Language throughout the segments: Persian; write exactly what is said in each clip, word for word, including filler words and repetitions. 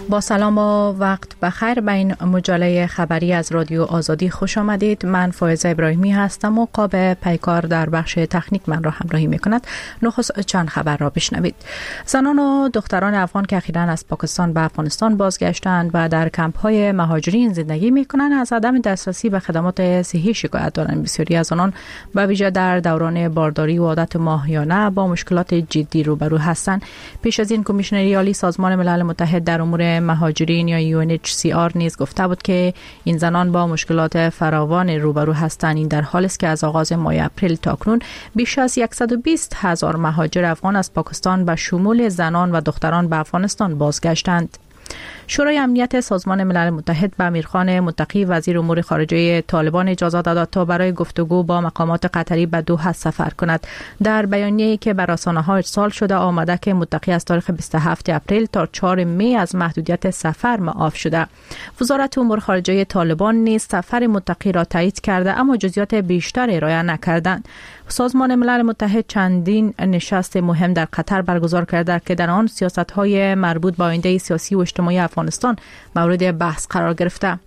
با سلام و وقت بخیر به این مجله خبری از رادیو آزادی خوش آمدید. من فائزه ابراهیمی هستم و قاب پیکار در بخش تکنیک من را همراهی میکند. نخست چند خبر را بشنوید. زنان و دختران افغان که اخیراً از پاکستان به افغانستان بازگشتند و در کمپ های مهاجرین زندگی میکنند از عدم دسترسی به خدمات صحی شکایت دارند. بسیاری از آنان به ویژه در دوران بارداری و عادت ماهیانه با مشکلات جدی روبرو هستند. پیش از این کمیشنری عالی سازمان ملل متحد در امور مهاجرین یا یو ان اچ سی آر نیز گفته بود که این زنان با مشکلات فراوان روبرو هستند. این در حالی است که از آغاز ماه اپریل تاکنون بیش از صد و بیست هزار مهاجر افغان از پاکستان به شمول زنان و دختران به افغانستان بازگشتند. شورای امنیت سازمان ملل متحد به امیرخان متقی وزیر امور خارجه طالبان اجازه داد تا برای گفتگو با مقامات قطری به دوحه سفر کند. در بیانیه‌ای که به رسانه‌ها ارسال شده آمده که متقی از تاریخ بیست و هفتم اپریل تا چهارم می از محدودیت سفر معاف شده. وزارت امور خارجه طالبان نیز سفر متقی را تایید کرده اما جزئیات بیشتر ارائه نکردند. سازمان ملل متحد چندین نشست مهم در قطر برگزار کرده که در آن سیاست‌های مربوط به آینده سیاسی و اجتماعی افغانستان مورد بحث قرار گرفته.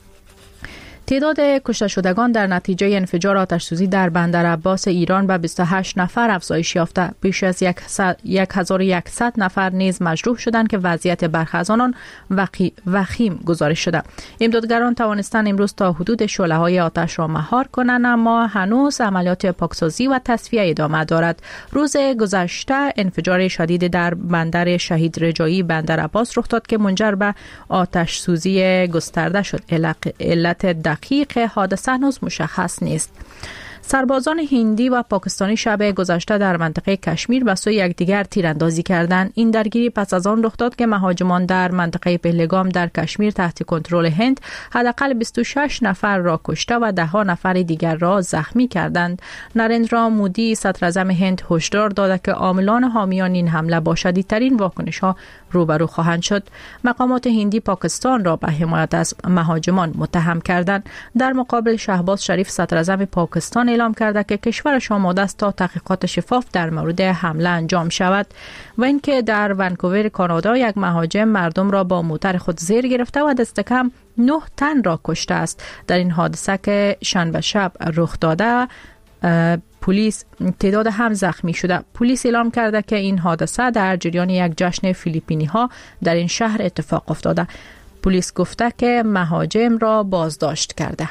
تعداد کشته شدگان در نتیجه انفجار آتش‌سوزی در بندر عباس ایران به بیست و هشت نفر افزایش یافته. بیش از یک هزار و صد نفر نیز مجروح شدند که وضعیت برخی از آنان وخیم گزارش شده. امدادگران توانستند امروز تا حدود شعله‌های آتش را مهار کنند اما هنوز عملیات پاکسازی و تصفیه ادامه دارد. روز گذشته انفجار شدید در بندر شهید رجایی بندر عباس رخ داد که منجر به آتش‌سوزی گسترده شد. علت دقیق حادثه هنوز مشخص نیست. سربازان هندی و پاکستانی شب گذشته در منطقه کشمیر به سوی یکدیگر تیراندازی کردند. این درگیری پس از آن رخ داد که مهاجمان در منطقه پهلگام در کشمیر تحت کنترل هند حداقل بیست و شش نفر را کشته و ده ها نفر دیگر را زخمی کردند. نریندرا مودی صدر اعظم هند هشدار داد که عاملان حامیان این حمله با شدیدترین واکنش‌ها روبرو خواهند شد. مقامات هندی پاکستان را به حمایت از مهاجمان متهم کردند. در مقابل شهباز شریف صدر اعظم پاکستان اعلام کرده که کشورش آماده است تا تحقیقات شفاف در مورد حمله انجام شود و اینکه در ونکوور کانادا یک مهاجم مردم را با موتر خود زیر گرفته و دست کم نه تن را کشته است. در این حادثه که شنبه شب رخ داده پلیس تعداد هم زخمی شده. پلیس اعلام کرده که این حادثه در جریان یک جشن فیلیپینی ها در این شهر اتفاق افتاده. پلیس گفته که مهاجم را بازداشت کرده.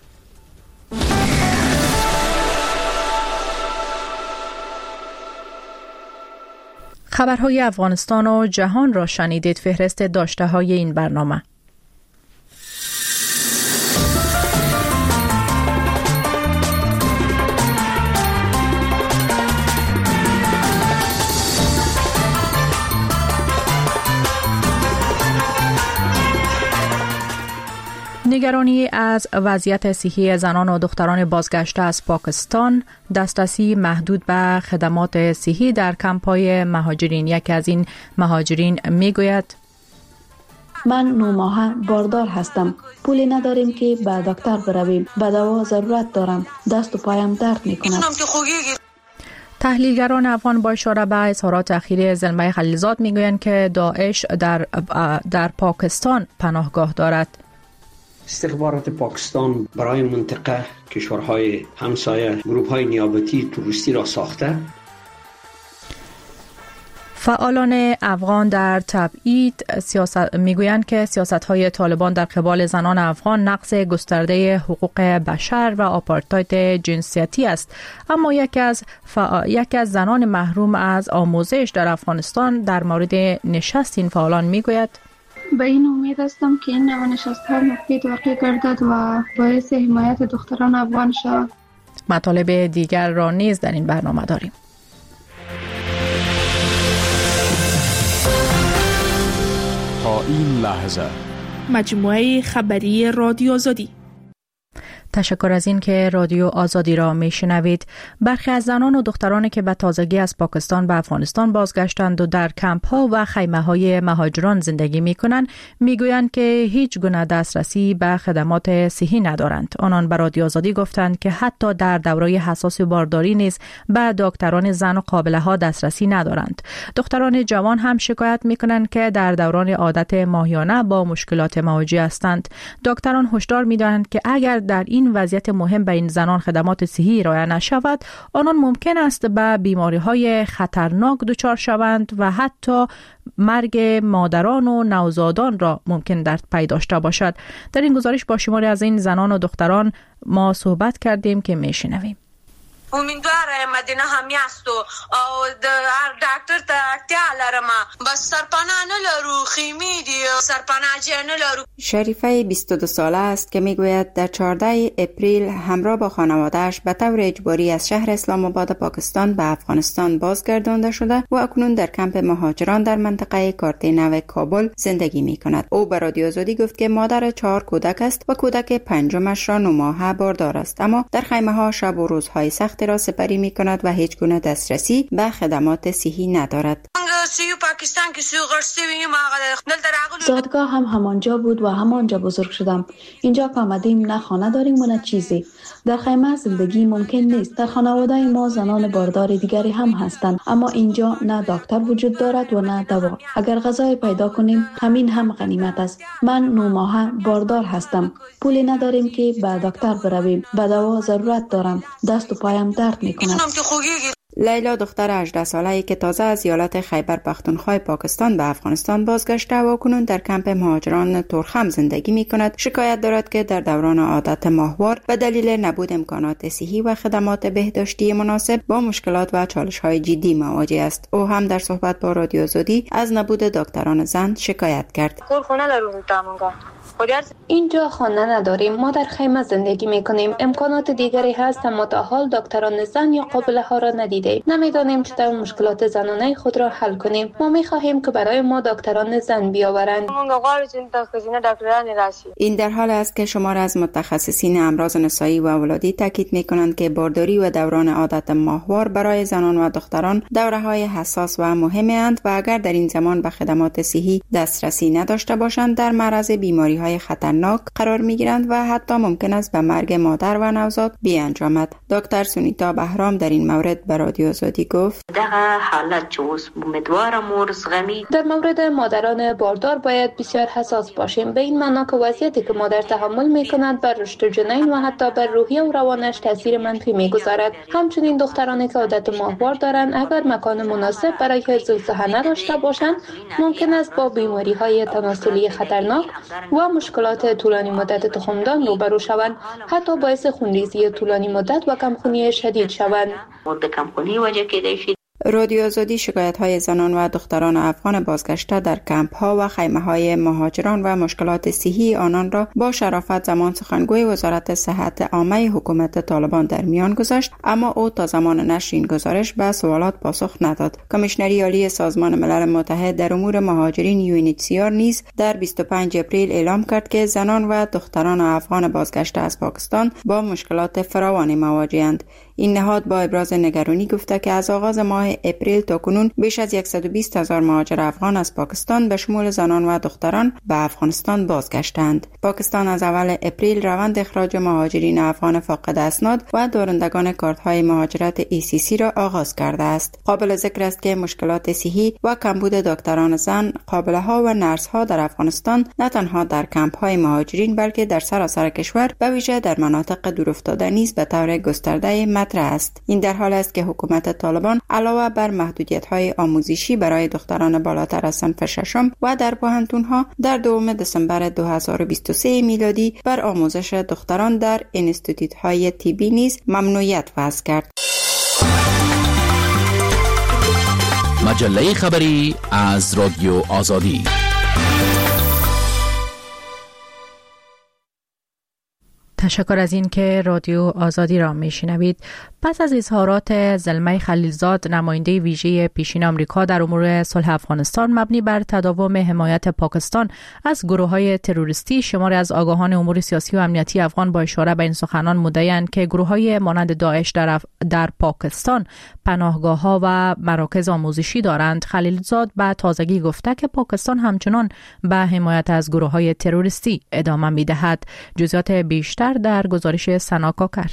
خبرهای افغانستان و جهان را شنیدید. فهرست داشته های این برنامه. نگرانی از وضعیت صحی زنان و دختران بازگشته از پاکستان، دسترسی محدود به خدمات صحی در کمپ‌های مهاجرین. یکی از این مهاجرین میگوید: من نه ماهه باردار هستم. پولی نداریم که به دکتر برویم. به دوا ضرورت دارم. دست و پایم درد می‌کند. تحلیلگران افغان با اشاره به اظهارات اخیر زلمه خلیلزاد میگویند که داعش در در پاکستان پناهگاه دارد. استخبارات پاکستان برای منطقه کشورهای همسایه گروه‌های نیابتی توریستی را ساخته. فعالان افغان در تبعید سیاست میگویند که سیاست‌های طالبان در قبال زنان افغان نقض گسترده حقوق بشر و آپارتاید جنسیتی است. اما یکی از فع... یکی از زنان محروم از آموزش در افغانستان در مورد نشست این فعالان میگوید: به این امید هستم که این نوع نشست‌ها مفید واقع گردد و باعث حمایت دختران افغان شود. مطالب دیگر را نیز در این برنامه داریم. تا این لحظه مجموعه خبری رادیو آزادی. تشکر از این که رادیو آزادی را میشنوید. برخی از زنان و دخترانی که به تازگی از پاکستان به افغانستان بازگشتند و در کمپ ها و خیمه های مهاجران زندگی می کنند میگویند که هیچ گونه دسترسی به خدمات صحی ندارند. آنان به رادیو آزادی گفتند که حتی در دوره حساس بارداری نیز به دکتران زن و قابله ها دسترسی ندارند. دختران جوان هم شکایت می کنند که در دوران عادت ماهیانه با مشکلات مواجه هستند. دکتران هشدار می دهند که اگر در این این وضعیت مهم به این زنان خدمات صحی ارائه نشود، آنان ممکن است به بیماری‌های خطرناک دچار شوند و حتی مرگ مادران و نوزادان را ممکن در پی داشته باشد. در این گزارش با شماری از این زنان و دختران ما صحبت کردیم که میشنویم. امیدواره مدینه همی است و دکتر تا اکتیا لرم بس سرپناه نلرو خیمی دی سرپناه جه نلرو. شریفه بیست و دو ساله است که میگوید در چهاردهم اپریل همراه با خانواده‌اش به طور اجباری از شهر اسلام آباد پاکستان به افغانستان بازگردانده شده و اکنون در کمپ مهاجران در منطقه کارتینو کابل زندگی می کند. او به رادیو آزادی گفت که مادر چهار کودک است و کودک پنجمش را نو ماهه باردار است، اما در خیمه ها شب و روزهای سخت را سپری می کند و هیچ گونه دسترسی به خدمات صحی ندارد. زادگاه هم همانجا بود و همانجا بزرگ شدم. اینجا که آمدیم نه خانه داریم و نه چیزی. در خیمه زندگی ممکن نیست. در خانواده ما زنان باردار دیگری هم هستند، اما اینجا نه دکتر وجود دارد و نه دوا. اگر غذای پیدا کنیم همین هم غنیمت است. من نه ماهه باردار هستم. پولی نداریم که به دکتر برویم. به دوا ضرورت دارم. دست و پایم درد می‌کند. لیلا دختر هجده ساله‌ای که تازه از ایالت خیبر پختونخوا پاکستان به افغانستان بازگشته و کنون در کمپ مهاجران تورخم زندگی می‌کند، شکایت دارد که در دوران عادت ماهوار به دلیل نبود امکانات صحی و خدمات بهداشتی مناسب با مشکلات و چالش‌های جدی مواجه است. او هم در صحبت با رادیو آزادی از نبود دکتران زن شکایت کرد. اینجا خانه نداریم. ما در خیمه زندگی میکنیم. امکانات دیگری هست اما تا حال دکتران زن یا قابله ها را ندیدیم. نمیدانیم چطور مشکلات زنانه خود را حل کنیم. ما میخواهیم که برای ما دکتران زن بیاورند. این در حال است که شمار از متخصصین امراض نسایی و اولادی تاکید میکنند که بارداری و دوران عادت ماهوار برای زنان و دختران دوره‌های حساس و مهمی اند و اگر در این زمان به خدمات صحی دسترسی نداشته باشند در معرض بیماری‌های خطرناک قرار می‌گیرند و حتی ممکن است به مرگ مادر و نوزاد بیانجامد. دکتر سونیتا بهرام در این مورد به رادیو آزادی گفت: در مورد مادران باردار باید بسیار حساس باشیم، به این معنا که وضعیتی که مادر تحمل می‌کند بر رشد جنین و حتی بر روحیه و روانش تاثیر منفی می‌گذارد. همچنین دخترانی که عادت ماهوار دارند اگر مکان مناسب برای حفظ الصحه نداشته باشند ممکن است با بیماری‌های تناسلی خطرناک و مشکلات طولانی مدت تخمدان روبرو شوند، حتی باعث خونریزی طولانی مدت و کمخونی شدید شوند. رادیو آزادی شکایت‌های زنان و دختران افغان بازگشته در کمپ‌ها و خیمه‌های مهاجران و مشکلات صحی آنان را با شرافت زمان سخنگوی وزارت صحت عامه حکومت طالبان در میان گذاشت، اما او تا زمان نشر این گزارش به سوالات پاسخ نداد. کمیشنری عالی سازمان ملل متحد در امور مهاجرین یو ان اچ سی آر نیز در بیست و پنجم اپریل اعلام کرد که زنان و دختران افغان بازگشته از پاکستان با مشکلات فراوانی مواجه‌اند. این نهاد با ابراز نگرانی گفته که از آغاز ماه اپریل تا کنون بیش از صد و بیست هزار مهاجر افغان از پاکستان به شمول زنان و دختران به افغانستان بازگشتند. پاکستان از اول اپریل روند اخراج مهاجرین افغان فاقد اسناد و دارندگان کارت‌های مهاجرت ای سی سی را آغاز کرده است. قابل ذکر است که مشکلات صحی و کمبود دکتران زن، قابله‌ها و نرس‌ها در افغانستان نه تنها در کمپ‌های مهاجرین بلکه در سراسر کشور به ویژه در مناطق دورافتاده نیز به طور گسترده مطرح است. این در حال است که حکومت طالبان علاوه بر محدودیت‌های آموزشی برای دختران بالاتر از صنف ششم و در پوهنتون‌ها در دوم دسامبر دو هزار و بیست و سه میلادی بر آموزش دختران در انستیتوت‌های طبی نیز ممنوعیت وضع کرد. مجله خبری از رادیو آزادی. تشکر از این که رادیو آزادی را میشنوید. پس از اظهارات زلمه خلیلزاد نماینده ویژه پیشین آمریکا در امور صلح افغانستان مبنی بر تداوم حمایت پاکستان از گروه‌های تروریستی، شماری از آگاهان امور سیاسی و امنیتی افغان با اشاره به این سخنان مدعی‌اند که گروه‌های مانند داعش در, اف... در پاکستان پناهگاه‌ها و مراکز آموزشی دارند. خلیلزاد به تازگی گفته که پاکستان همچنان به حمایت از گروه‌های تروریستی ادامه می‌دهد. جزئیات بیشتر در گزارش سنا کاکر.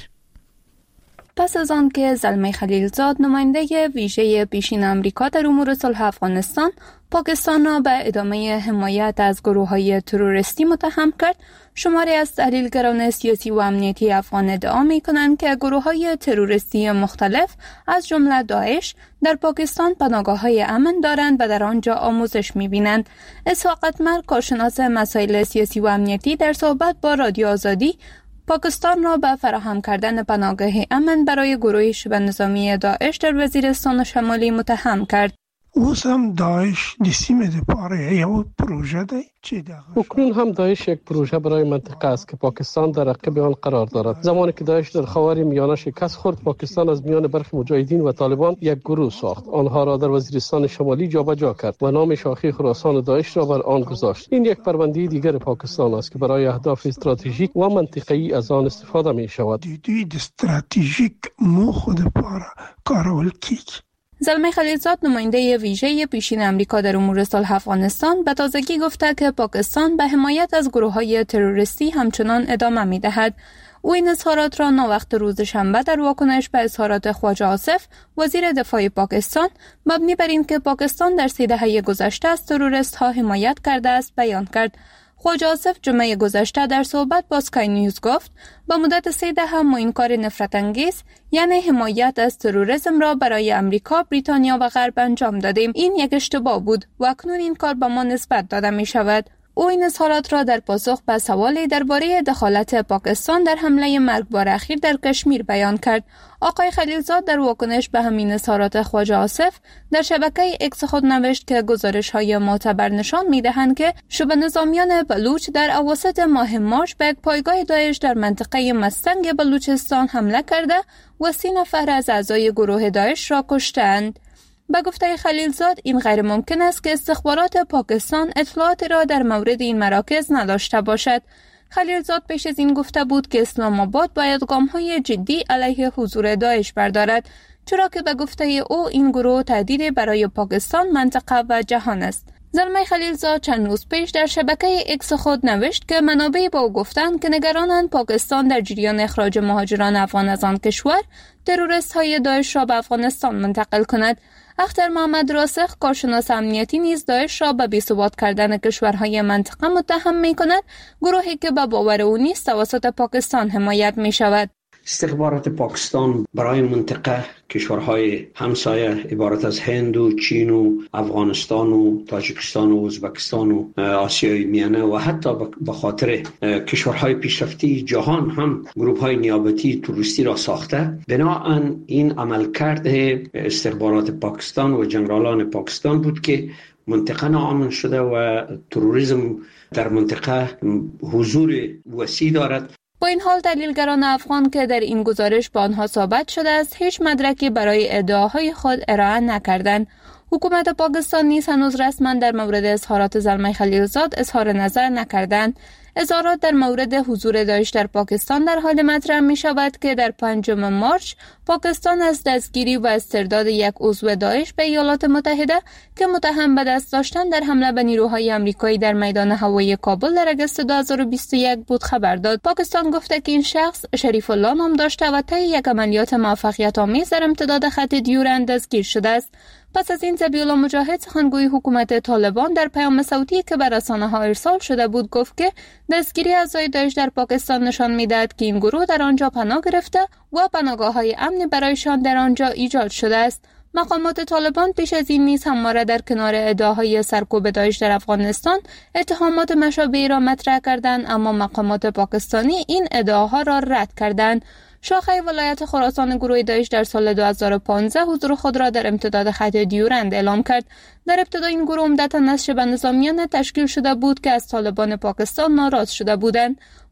پس از آن که زلمه خلیلزاد نماینده ویژه پیشین آمریکا در امور صلح افغانستان پاکستان را به ادامه حمایت از گروه‌های تروریستی متهم کرد، شماری از تحلیلگران سیاسی و امنیتی افغان ادعا می‌کنند که گروه‌های تروریستی مختلف از جمله داعش در پاکستان پناهگاه‌های امن دارند و در آنجا آموزش می‌بینند. اسحاق اتمر، کارشناس مسائل سیاسی و امنیتی، در صحبت با رادیو آزادی پاکستان را به فراهم کردن پناهگاه امن برای گروه شبه نظامی داعش در وزیرستان شمالی متهم کرد. اوس هم داعش نسیم ده پاره یو پروژه ده چی ده اکنون هم داعش یک پروژه برای منطقه است که پاکستان در عقب آن قرار دارد. زمانی که داعش در خاور میانه شکست خورد، پاکستان از میان برخی مجاهدین و طالبان یک گروه ساخت، آنها را در وزیرستان شمالی جابجا کرد و نام شاخه خراسان داعش را بر آن گذاشت. این یک پرونده دیگر پاکستان است که برای اهداف استراتژیک و منطقه‌ای از آن استفاده می شود. دوی استراتژیک مو خود پاره کارول کیک. زلمه خلیلزاد نماینده ویژه پیشین آمریکا در امور صلح افغانستان به تازگی گفته که پاکستان به حمایت از گروه‌های تروریستی همچنان ادامه می‌دهد. او این اظهارات را ناوقت روز شنبه در واکنش به اظهارات خواجه آصف، وزیر دفاع پاکستان، مبنی بر اینکه پاکستان در سه دهه گذشته از تروریست‌ها حمایت کرده است بیان کرد. خواجه آصف جمعه گذشته در صحبت با اسکای نیوز گفت با مدت سه دهه ما این کار نفرت انگیز یعنی حمایت از تروریسم را برای امریکا، بریتانیا و غرب انجام دادیم. این یک اشتباه بود و اکنون این کار به ما نسبت داده می شود. او این اظهارات را در پاسخ به سوالی درباره دخالت پاکستان در حمله مرگبار اخیر در کشمیر بیان کرد. آقای خلیلزاد در واکنش به همین اظهارات خواجه آصف در شبکه اکس خود نوشت که گزارش‌های معتبر نشان می‌دهند که شبه نظامیان بلوچ در اواسط ماه مارچ به یک پایگاه داعش در منطقه مستنگ بلوچستان حمله کرده و سی نفر از اعضای گروه داعش را کشتند. به گفته خلیلزاد این غیر ممکن است که استخبارات پاکستان اطلاعات را در مورد این مراکز نداشته باشد. خلیلزاد پیش از این گفته بود که اسلام آباد باید گام‌های جدی علیه حضور داعش بردارد، چرا که به گفته او این گروه تهدید برای پاکستان، منطقه و جهان است. زلمه خلیلزاد چند روز پیش در شبکه اکس خود نوشت که منابع با او گفتند که نگرانند پاکستان در جریان اخراج مهاجران افغان از آن کشور تروریست‌های داعش را به افغانستان منتقل کند. اختر محمد راسخ، کارشناس امنیتی، نیز داعش را به بی‌ثبات کردن کشورهای منطقه متهم می‌کند، گروهی که به باور او نیست توسط پاکستان حمایت می‌شود. استخبارات پاکستان برای منطقه کشورهای همسایه عبارت از هند و چین و افغانستان و تاجیکستان و ازبکستان و آسیای میانه و حتی به خاطر کشورهای پیشرفته جهان هم گروه‌های نیابتی تروریستی را ساخته. بنابراین این عملکرد استخبارات پاکستان و جنرالان پاکستان بود که منطقه ناامن شده و تروریسم در منطقه حضور وسیع دارد. با این حال دلیلگران افغان که در این گزارش با آنها ثابت شده است هیچ مدرکی برای ادعاهای خود ارائه نکردند. حکومت پاکستان نیز هنوز رسما در مورد اظهارات زلمه خلیلزاد اظهار نظر نکردند. اظهارات در مورد حضور داعش در پاکستان در حال مطرح می شود که در پنجم مارچ پاکستان از دستگیری و استرداد یک عضو داعش به ایالات متحده که متهم به دست داشتن در حمله به نیروهای آمریکایی در میدان هوایی کابل در اگست دو هزار و بیست و یک بود خبر داد. پاکستان گفته که این شخص شریف الله نام داشته و طی یک عملیات موفقیت آمیز در امتداد خط دیورند دستگیر شده است. پس از این ذبیح الله مجاهد، سخنگوی حکومت طالبان، در پیام صوتی که به رسانه‌ها ارسال شده بود گفت که دستگیری اعضای داعش در پاکستان نشان می‌دهد که این گروه در آنجا پناه گرفته و پناهگاه‌های امنی برایشان در آنجا ایجاد شده است. مقامات طالبان پیش از این نیز همواره در کنار ادعاهای سرکوب داعش در افغانستان اتهامات مشابهی را مطرح کردند، اما مقامات پاکستانی این ادعاها را رد کردند. شاخه ولایت خراسان گروه داعش در سال دو هزار و پانزده حضور خود را در امتداد خط دیورند اعلام کرد. در ابتدا این گروه عمدتاً از شبه نظامیان تشکیل شده بود که از طالبان پاکستان ناراض شده بودند.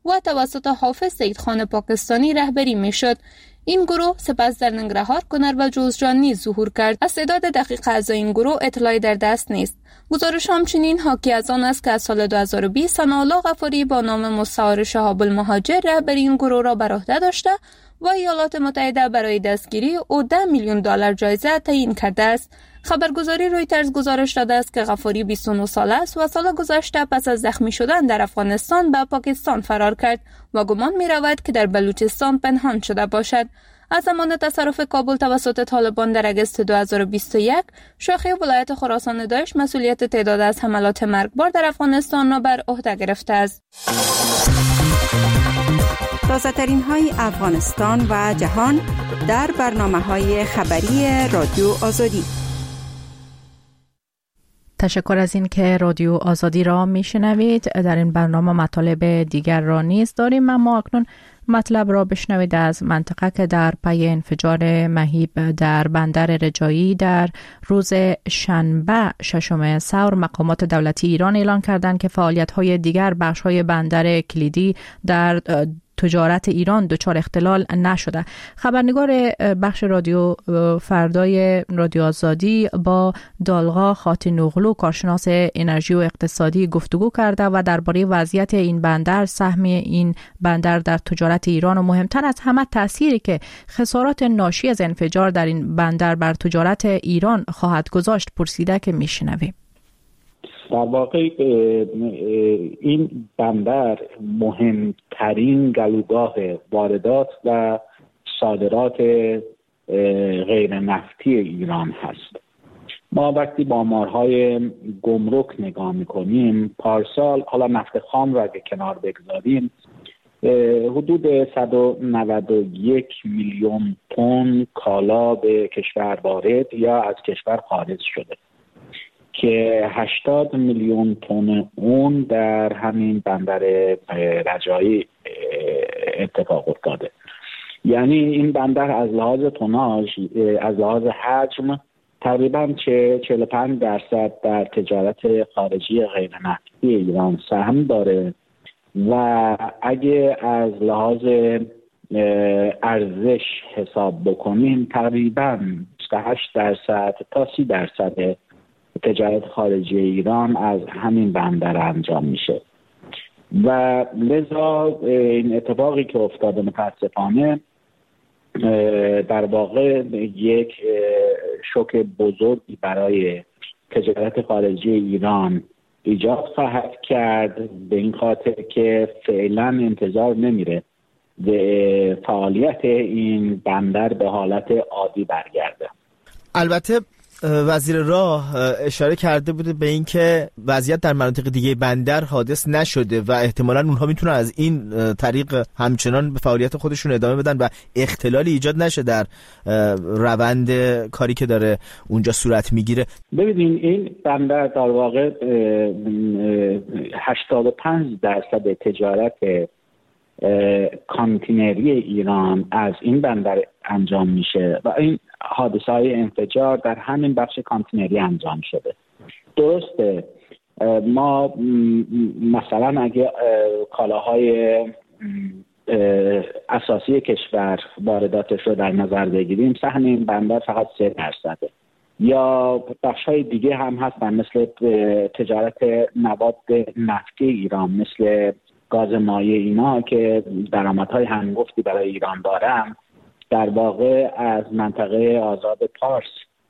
و توسط حافظ سیدخان پاکستانی رهبری میشد. این گروه سپس در ننگرهار، کنر و جوزجان نیز ظهور کرد. از تعداد دقیق اعضای این گروه اطلاعی در دست نیست. گزارش همچنین حاکی از آن است که از سال دو هزار و بیست ثناءالله غفاری با نام مستعار شهاب المهاجر رهبری این گروه را بر عهده داشته و ایالات متحده برای دستگیری او ده میلیون دلار جایزه تعیین کرده است. خبرگزاری رویترز گزارش داده است که غفاری بیست و نه ساله است و سال گذشته پس از زخمی شدن در افغانستان به پاکستان فرار کرد و گمان می رود که در بلوچستان پنهان شده باشد. از زمان تصرف کابل توسط طالبان در اگست دو هزار و بیست و یک، شاخه ولایت خراسان داعش مسئولیت تعداد از حملات مرگبار در افغانستان را بر عهده گرفته است. تازه ترین های افغانستان و جهان در برنامه های خبری رادیو آزادی. تشکر از این که رادیو آزادی را میشنوید. در این برنامه مطالب دیگر را نیز داریم، اما اکنون مطلب را بشنوید از منطقه که در پی انفجار مهیب در بندر رجایی در روز شنبه ششم سور مقامات دولتی ایران اعلان کردند که فعالیت‌های دیگر بخش‌های بندر کلیدی در تجارت ایران دچار اختلال نشده. خبرنگار بخش رادیو فردای رادیو آزادی با دالغا خاتون اغلو، کارشناس انرژی و اقتصادی، گفتگو کرده و درباره وضعیت این بندر، سهم این بندر در تجارت ایران و مهمتر از همه تأثیری که خسارات ناشی از انفجار در این بندر بر تجارت ایران خواهد گذاشت پرسیده که میشنویم. در واقع این بندر مهمترین گلوگاه واردات و صادرات غیر نفتی ایران هست. ما وقتی با آمارهای گمرک نگاه میکنیم، پارسال، حالا نفت خام را اگه کنار بگذاریم، حدود صد و نود و یک میلیون تن کالا به کشور وارد یا از کشور خارج شده که هشتاد میلیون تن اون در همین بندر رجایی اتفاق افتاده. یعنی این بندر از لحاظ توناژ، از لحاظ حجم تقریباً چهل و پنج درصد در تجارت خارجی غیر نفتی ایران سهم داره و اگه از لحاظ ارزش حساب بکنیم تقریباً بیست و هشت درصد تا سی درصد تجارت خارجی ایران از همین بندر انجام میشه و لذا این اتفاقی که افتاده متاسفانه در واقع یک شوک بزرگی برای تجارت خارجی ایران ایجاد خواهد کرد، به این خاطر که فعلا انتظار نمیره به فعالیت این بندر به حالت عادی برگرده. البته وزیر راه اشاره کرده بوده به این که وضعیت در مناطق دیگه بندر حادث نشده و احتمالاً اونها میتونن از این طریق همچنان به فعالیت خودشون ادامه بدن و اختلالی ایجاد نشه در روند کاری که داره اونجا صورت میگیره. ببینین این بندر در واقع هشتاد و پنج درصد تجارت کانتینری ایران از این بندر انجام میشه و این حادثه های انفجار در همین بخش کانتینری انجام شده. درسته ما مثلا اگه کالاهای اساسی کشور وارداتش رو در نظر بگیریم، سهم این بندر فقط سه درصده. یا بخش های دیگه هم هستن مثل تجارت مواد نفتی ایران، مثل گاز مایع، اینا که درآمدهای هنگفتی برای ایران دارن، در واقع از منطقه آزاد پارس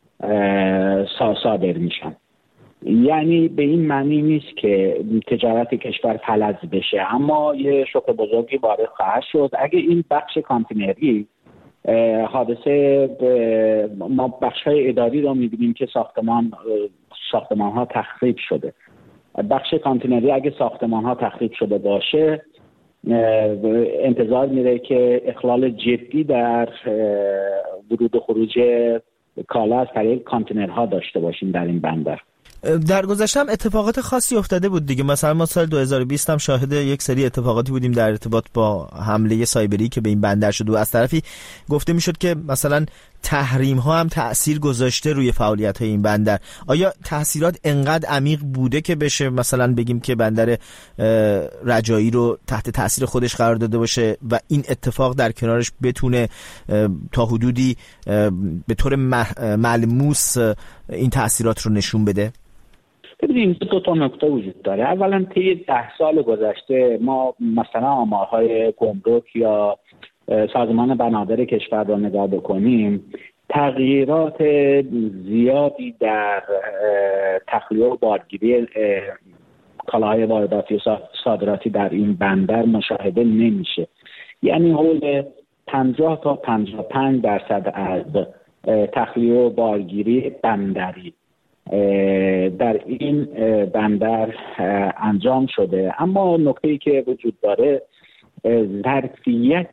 صادر میشن. یعنی به این معنی نیست که تجارت کشور فلج بشه، اما یه شوک بزرگی وارد خواهد شد اگه این بخش کانتینری حادثه. ما بخش‌های اداری رو می‌بینیم که ساختمان ساختمان‌ها تخریب شده. بخش کانتینری اگه ساختمان‌ها تخریب شده باشه، انتظار میره که اخلال جدی در ورود و خروج کالا از طریق کانتینرها داشته باشیم در این بندر. در گذشته هم اتفاقات خاصی افتاده بود دیگه. مثلا ما سال دو هزار و بیست هم شاهد یک سری اتفاقاتی بودیم در ارتباط با حمله سایبری که به این بندر شد و از طرفی گفته میشد که مثلا تحریم ها هم تأثیر گذاشته روی فعالیت های این بندر. آیا تأثیرات انقدر عمیق بوده که بشه مثلا بگیم که بندر رجایی رو تحت تأثیر خودش قرار داده باشه و این اتفاق در کنارش بتونه تا حدودی به طور ملموس این تأثیرات رو نشون بده؟ ببینیم دو تا نکته وجود داره. اولا طی ده سال گذشته ما مثلا آمارهای گمرک یا سازمان بنادر کشور را نگاه بکنیم، تغییرات زیادی در تخلیه و بارگیری کالاهای وارداتی و صادراتی در این بندر مشاهده نمیشه. یعنی حول پنجاه تا پنجاه و پنج درصد از تخلیه و بارگیری بندری در این بندر انجام شده. اما نکته‌ای که وجود داره ظرفیت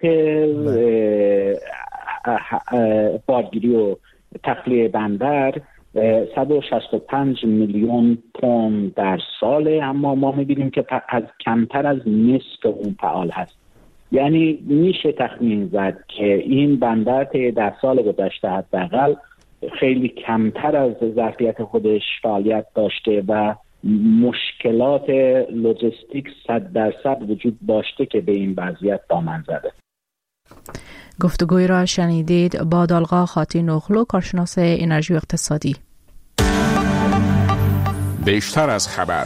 بارگیری و تخلیه بندر صد و شصت و پنج میلیون تن در ساله، اما ما می‌بینیم که از کمتر از نصف اون فعال هست. یعنی میشه تخمین زد که این بندر طی در سال گذشته حداقل خیلی کمتر از ظرفیت خودش فعالیت داشته و مشکلات لوجستیک صد درصد وجود داشته که به این وضعیت دامن زده. گفتگوی را شنیدید با دالغا خاطی نوخلو، کارشناس انرژی و اقتصادی. بیشتر از خبر.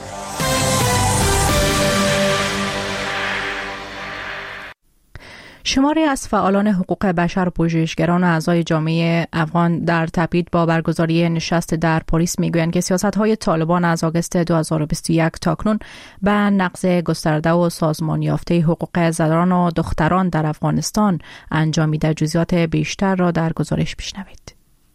شماری از فعالان حقوق بشر و پژوهشگران و اعضای جامعه افغان در تبعید با برگزاری نشست در پاریس میگویند که سیاست‌های طالبان از آگوست دو هزار و بیست و یک تاکنون به نقض گسترده و سازمان یافته حقوق زنان و دختران در افغانستان انجامیده. جزئیات بیشتر را در گزارش بشنوید.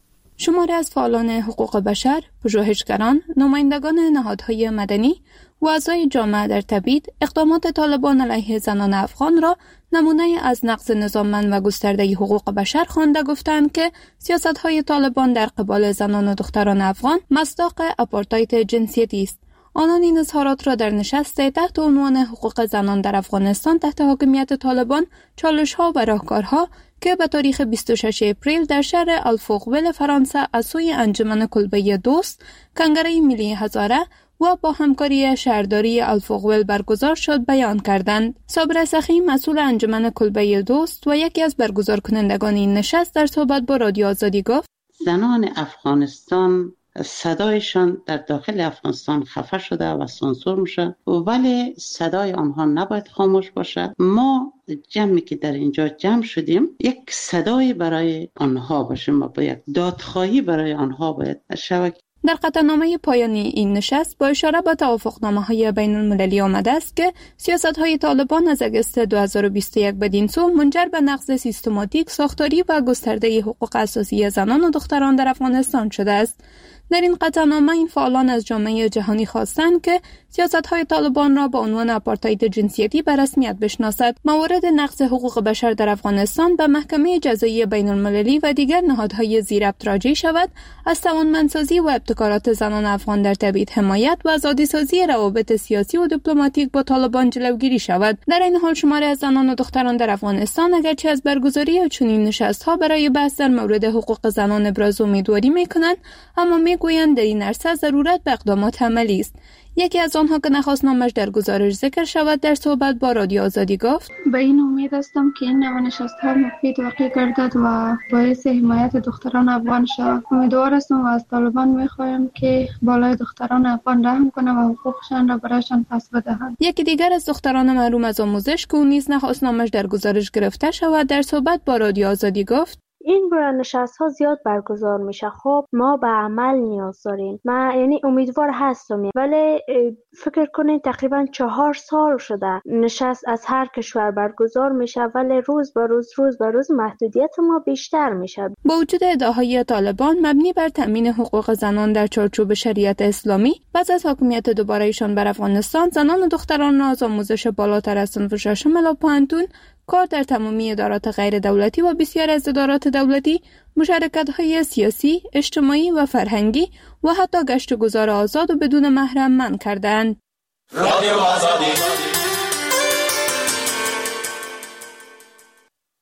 شماری از فعالان حقوق بشر، پژوهشگران، نمایندگان نهادهای مدنی و اعضای جامعه در تبعید اقدامات طالبان علیه زنان افغان را نمونه از نقض نظاممند و گسترده حقوق بشر خوانده، گفتند که سیاست‌های طالبان در قبال زنان و دختران افغان مصداق آپارتاید جنسیتی است. آنان این اظهارات را در نشست تحت عنوان حقوق زنان در افغانستان تحت حاکمیت طالبان، چالش‌ها و راهکارها که به تاریخ بیست و ششم اپریل در شهر الفوقویل فرانسه از سوی انجمن کلبه دوست، کنگره ملی هزاره و با همکاری شهرداری الفوقویل برگزار شد بیان کردند. صابر سخی، مسئول انجمن کلبه دوست و یکی از برگزار کنندگان این نشست، در صحبت با رادیو آزادی گفت: زنان افغانستان صدایشان در داخل افغانستان خفه شده و سانسور میشه، ولی صدای آنها نباید خاموش باشه. ما جمعی که در اینجا جمع شدیم یک صدای برای آنها باشیم و با یک دادخواهی برای آنها باید شود. در قطعنامه پایانی این نشست با اشاره به توافقنامه‌های بین المللی آمده است که سیاست‌های طالبان از آگوست دو هزار و بیست و یک بدین سو منجر به نقض سیستماتیک، ساختاری و گسترده حقوق اساسی زنان و دختران در افغانستان شده است. در این قطعنامه این فعالان از جامعه جهانی خواستند که سیاست‌های طالبان را با عنوان آپارتاید جنسیتی به رسمیت بشناسد. موارد نقض حقوق بشر در افغانستان به محکمه جزایی بین المللی و دیگر نهادهای زیربط راجع شود، از توانمندسازی و ابتکارات زنان افغان در تبعید حمایت و آزادی‌سازی روابط سیاسی و دیپلماتیک با طالبان جلوگیری شود. در این حال شماری از زنان و دختران در افغانستان اگرچه از برگزاری چنین نشست‌ها برای بحث در مورد حقوق زنان ابراز امیدواری می‌کنند، اما می‌گویند در این عرصه ضرورت به اقدامات عملی است. یکی از آنها که نخواست نامش در گزارش ذکر شود، در صحبت با رادیو آزادی گفت: به این امید هستم که این نشست‌ها مفید واقع گردد و باعث حمایت دختران افغان شود. امیدوار هستم و از طالبان می‌خوایم که بالای دختران افغان رحم کنند و حقوقشان را برایشان پس بدهند. یکی دیگر از دختران محروم از آموزش که او نیز نخواست نامش در گزارش گرفته شود، در صحبت با رادیو آزادی گفت: این نشست ها زیاد برگزار میشه، خب ما به عمل نیاز داریم. من یعنی امیدوار هستم، ولی فکر کنین تقریبا چهار سال شده نشست از هر کشور برگزار میشه، ولی روز به روز روز به روز محدودیت ما بیشتر میشه. با وجود ادعاهای طالبان مبنی بر تامین حقوق زنان در چارچوب شریعت اسلامی، بعد از حاکمیت دوباره ایشان بر افغانستان، زنان و دختران را از آموزش بالاتر از صنف ششم الی پانتون، کار در تمامی ادارات غیر دولتی و بسیاری از ادارات دولتی، مشارکت‌های سیاسی، اجتماعی و فرهنگی و حتی گشت و گذار آزاد و بدون محرم منع کردند. رادیو آزادی.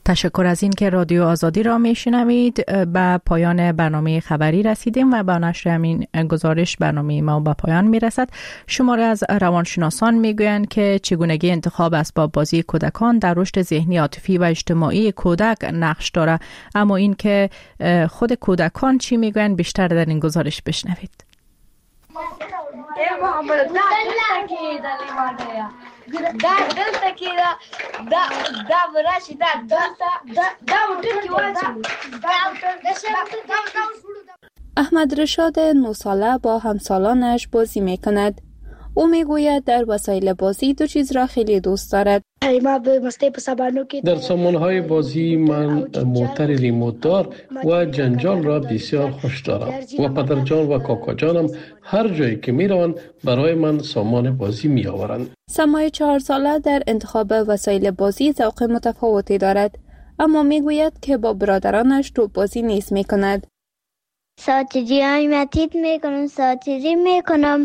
تشکر از این که رادیو آزادی را میشنوید. به پایان برنامه خبری رسیدیم و با نشر همین گزارش برنامه ما به پایان میرسد. شماره از روانشناسان میگویند که چگونگی انتخاب اسباب بازی کودکان در رشد ذهنی، عاطفی و اجتماعی کودک نقش داره، اما این که خود کودکان چی میگویند بیشتر در این گزارش بشنوید. احمد رشاد نه ساله با همسالانش بازی می کند. او می گوید در وسایل بازی دو چیز را خیلی دوست دارد. در سامانهای بازی من موتر ریموت دار و جنجال را بسیار خوش دارم و پدرجان و کاکاجانم هر جایی که می روند برای من سامان بازی می آورند. سمای چهار ساله در انتخاب وسایل بازی ذوق متفاوتی دارد، اما می گوید که با برادرانش توپ بازی نیز می کند. ساتجی های متید می کنم، ساتجی می کنم.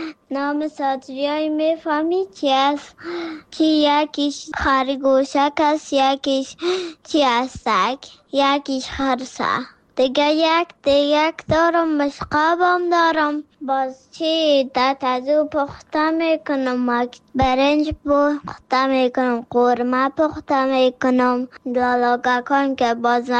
نام ساتجی های می فهمی چی است؟ که یکیش خرگوشک است، یکیش چی است سگ، یکیش خرسه. دیگه یک دیگه دارم، مشقابم دارم. باز چی در تازو پخته میکنم، برنج پخته میکنم، قورمه پخته میکنم. لالاگکان که باز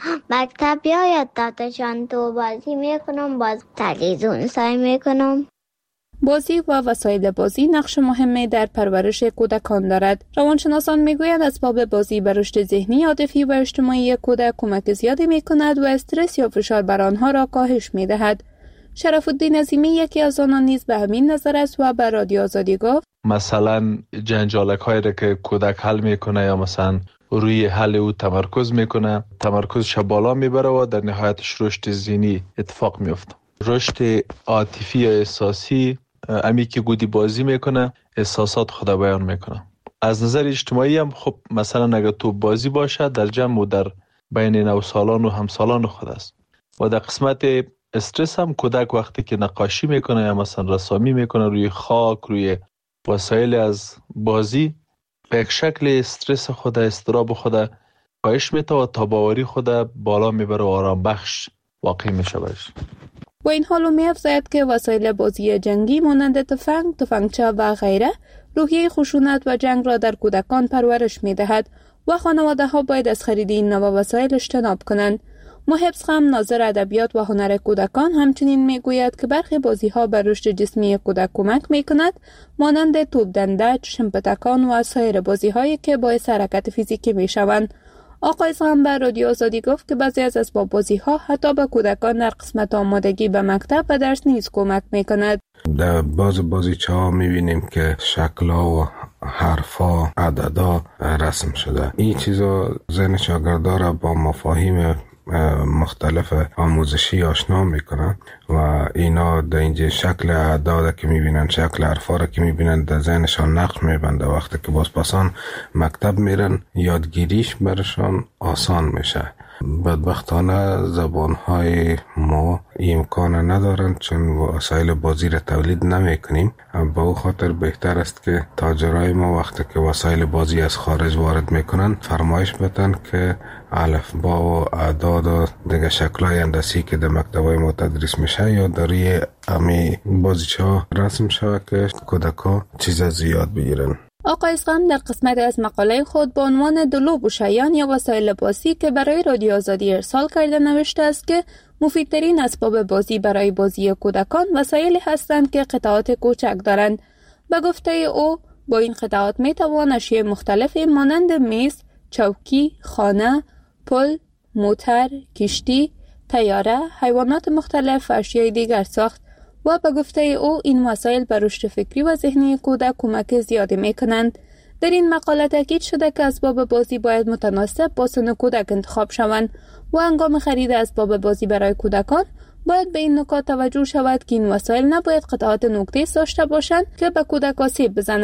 مکتب بیاید دادشان تو بازی میکنم، باز تلویزیون سعی میکنم. بازی و وسایل بازی نقش مهمی در پرورش کودکان دارد. روانشناسان میگویند اسباب بازی بر رشد ذهنی، عاطفی و اجتماعی کودک کمک زیادی میکند و استرس یا فشار بر آنها را کاهش میدهد. شرف الدین عظیمی یکی از آنان نیز به همین نظر است و به رادیو آزادی گفت مثلا جنجالک هایی را که کودک حل میکنه یا مثلا روی حل او تمرکز میکنه، تمرکزش بالا میبره و در نهایتش رشد ذهنی اتفاق میفته. رشد عاطفی یا احساسی، امی که گودی بازی میکنه احساسات خود بیان میکنه. از نظر اجتماعی هم خب مثلا اگر تو بازی باشه در جمع و در بین نوسالان و همسالان خود است. و در قسمت استرس هم کودک وقتی که نقاشی میکنه یا مثلا رسامی میکنه روی خاک، روی وسایل از بازی، به یک شکل استرس خود، استراب خود کاهش میده و تاباوری خود بالا میبره و آرام بخش واقع میشه برش. با این حال می افزاید که وسایل بازی جنگی مانند تفنگ، تفنگچه و غیره روحیه خشونت و جنگ را در کودکان پرورش می دهد و خانواده ها باید از خرید این نوع وسایل اجتناب کنند. محب خم ناظر ادبیات و هنر کودکان همچنین می گوید که برخی بازی ها بر رشد جسمی کودک کمک می کند، مانند توپ دنده، چشم پتکان و سایر بازی هایی که باعث حرکت فیزیکی می شوند. آقای سام به رادیو آزادی گفت که بعضی از اسباب بازی ها حتی به کودکان در قسمت آمادگی به مکتب و درس نیز کمک می کند. در باز بازیچه ها می بینیم که شکل‌ها و حرفا، عددا رسم شده. این چیزا ذهن شاگردا را با مفاهیم مختلف آموزشی آشنا میکنن و اینا در اینجا شکل اعداد که میبینن، شکل حرفا را که میبینن در ذهنشان نقش میبنده. وقتی که باز پسان مکتب میرن یادگیریش برشان آسان میشه. بدبختانه زبانهای ما امکان ندارن چون وسایل بازی را تولید نمی کنیم. با او خاطر بهتر است که تاجرای ما وقتی که وسایل بازی از خارج وارد میکنن فرمایش بدن که الفبا و اعداد و دیگه شکلهای هندسی که در مکتبای ما تدریس میشه یا در روی امی بازیچه ها رسم شود که کودکا چیز زیاد بگیرن. آقای اسقم در قسمت از مقاله خود با عنوان دلوب و شیان یا وسایل بازی که برای رادیو آزادی ارسال کرده نوشته است که مفیدترین اسباب بازی برای بازی کودکان وسایلی هستند که قطعات کوچک دارند. به گفته او با این قطعات می توان اشیاء مختلفی مانند میز، چوکی، خانه، پل، موتر، کشتی، طیاره، حیوانات مختلف و اشیاء دیگر ساخت و به گفته او این وسایل بر رشد فکری و ذهنی کودک کمک زیادی می کنند. در این مقاله تاکید شده که اسباب بازی باید متناسب با سن کودک انتخاب شوند و هنگام خرید اسباب بازی برای کودکان باید به این نکات توجه شود که این وسایل نباید قطعات نوک‌تیز داشته باشند که به کودک آسیب بزنند.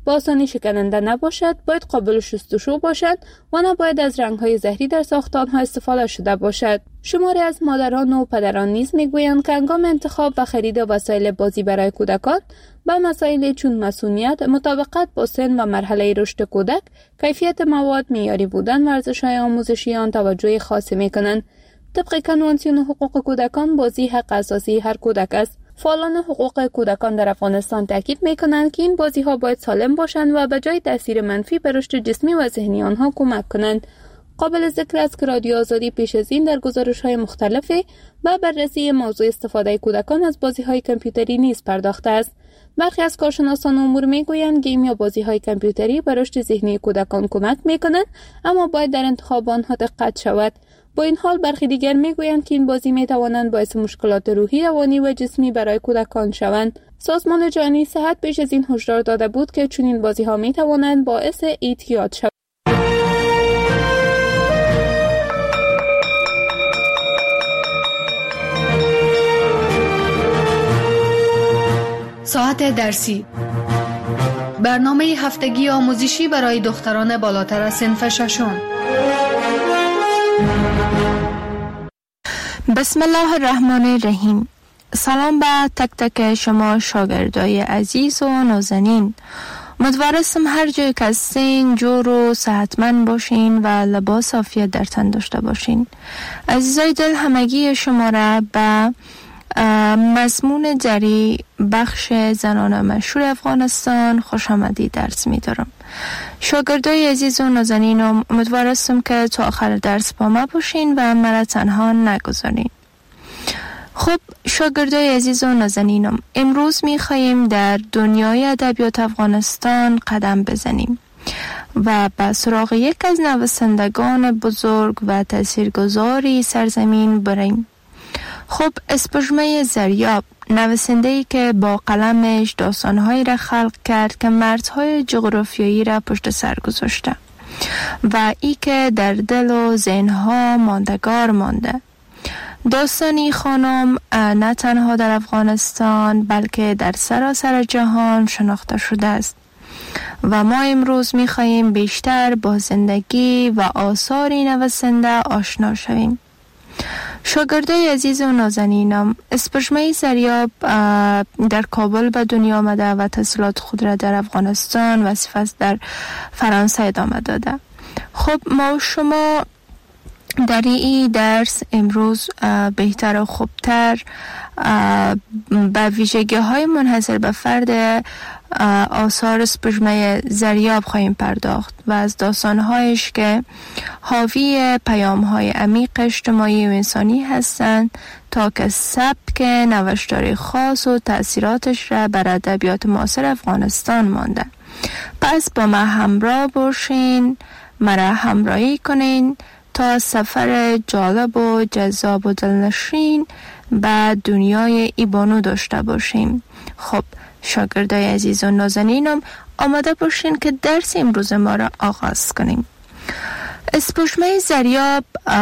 با آسانی شکننده نباشد، باید قابل شستشو باشد و نباید از رنگ‌های زهری در ساخت آنها استفاده شده باشد. شماری از مادران و پدران نیز میگویند که هنگام انتخاب و خرید وسایل بازی برای کودکان به مسائل چون مسئولیت، مطابقت با سن و مرحله رشد کودک، کیفیت مواد، معیاری بودن، ورزش‌های آموزشی آن توجه خاصی می‌کنند. طبق کنوانسیون حقوق کودکان، بازی حق اساسی هر کودک است. فعالان حقوق کودکان در افغانستان تاکید می‌کنند که این بازی‌ها باید سالم باشند و به جای تاثیر منفی به رشد جسمی و ذهنی آنها کمک کنند. قابل ذکر است که رادیو آزادی پیش از این در گزارش‌های مختلفی به بررسی موضوع استفاده کودکان از بازی‌های کامپیوتری نیز پرداخته است. برخی از کارشناسان امور میگویند گیم یا بازی‌های کامپیوتری به رشد ذهنی کودکان کمک می‌کنند، اما باید در انتخاب آنها دقت شود. با این حال برخی دیگر میگویند که این بازی میتوانند باعث مشکلات روحی، روانی و جسمی برای کودکان شوند. سازمان جهانی صحت پیش از این هشدار داده بود که چنین بازی‌ها میتوانند باعث اعتیاد شوند. ساعت درسی، برنامه هفتگی آموزشی برای دختران بالاتر از صنف ششم. بسم الله الرحمن الرحیم. سلام به تک تک شما شاگردای عزیز و نازنین. امیدوارم هر جای که هستین جور و صحتمند باشین و لباس عافیت در تن داشته باشین. عزیزای دل، همگی شما را به مضمون جری بخش زنان مشهور افغانستان خوش آمدید درس می دارم. شاگردای عزیز و نازنینم، امیدوارم که تا آخر درس با ما باشین و مرا تنها نگذارین. خب شاگردای عزیز و نازنینم، امروز می خواهیم در دنیای ادبیات افغانستان قدم بزنیم و به سراغ یک از نویسندگان بزرگ و تاثیرگذاری سرزمین بریم. خب اسپوژمه زریاب، نویسنده‌ای که با قلمش داستان‌هایی را خلق کرد که مرزهای جغرافیایی را پشت سر گذاشته و ای که در دل و ذهن‌ها ماندگار مانده. داستانی خانم نه تنها در افغانستان بلکه در سراسر جهان شناخته شده است و ما امروز می‌خواهیم بیشتر با زندگی و آثار نویسنده آشنا شویم. شاگردای عزیز و نازنینم، اسپوژمه زریاب در کابل به دنیا آمده و تحصیلات خود را در افغانستان و سپس در فرانسه ادامه داده. خب ما شما در این درس امروز بهتر و خوبتر به ویژگی های منحصر به فرد آثار اسپوژمه زریاب خواهیم پرداخت و از داستانهایش که حاوی پیام های عمیق اجتماعی و انسانی هستند تا که سبک نوشتاری خاص و تأثیراتش را بر ادبیات معاصر افغانستان مانده. پس با ما همراه باشین، مرا همراهی کنین تا سفر جالب و جذاب و دلنشین به دنیای ایبانو داشته باشیم. خب شاگردای عزیز و نازنینم، آماده باشین که درس امروز ما را آغاز کنیم. اسپوژمه زریاب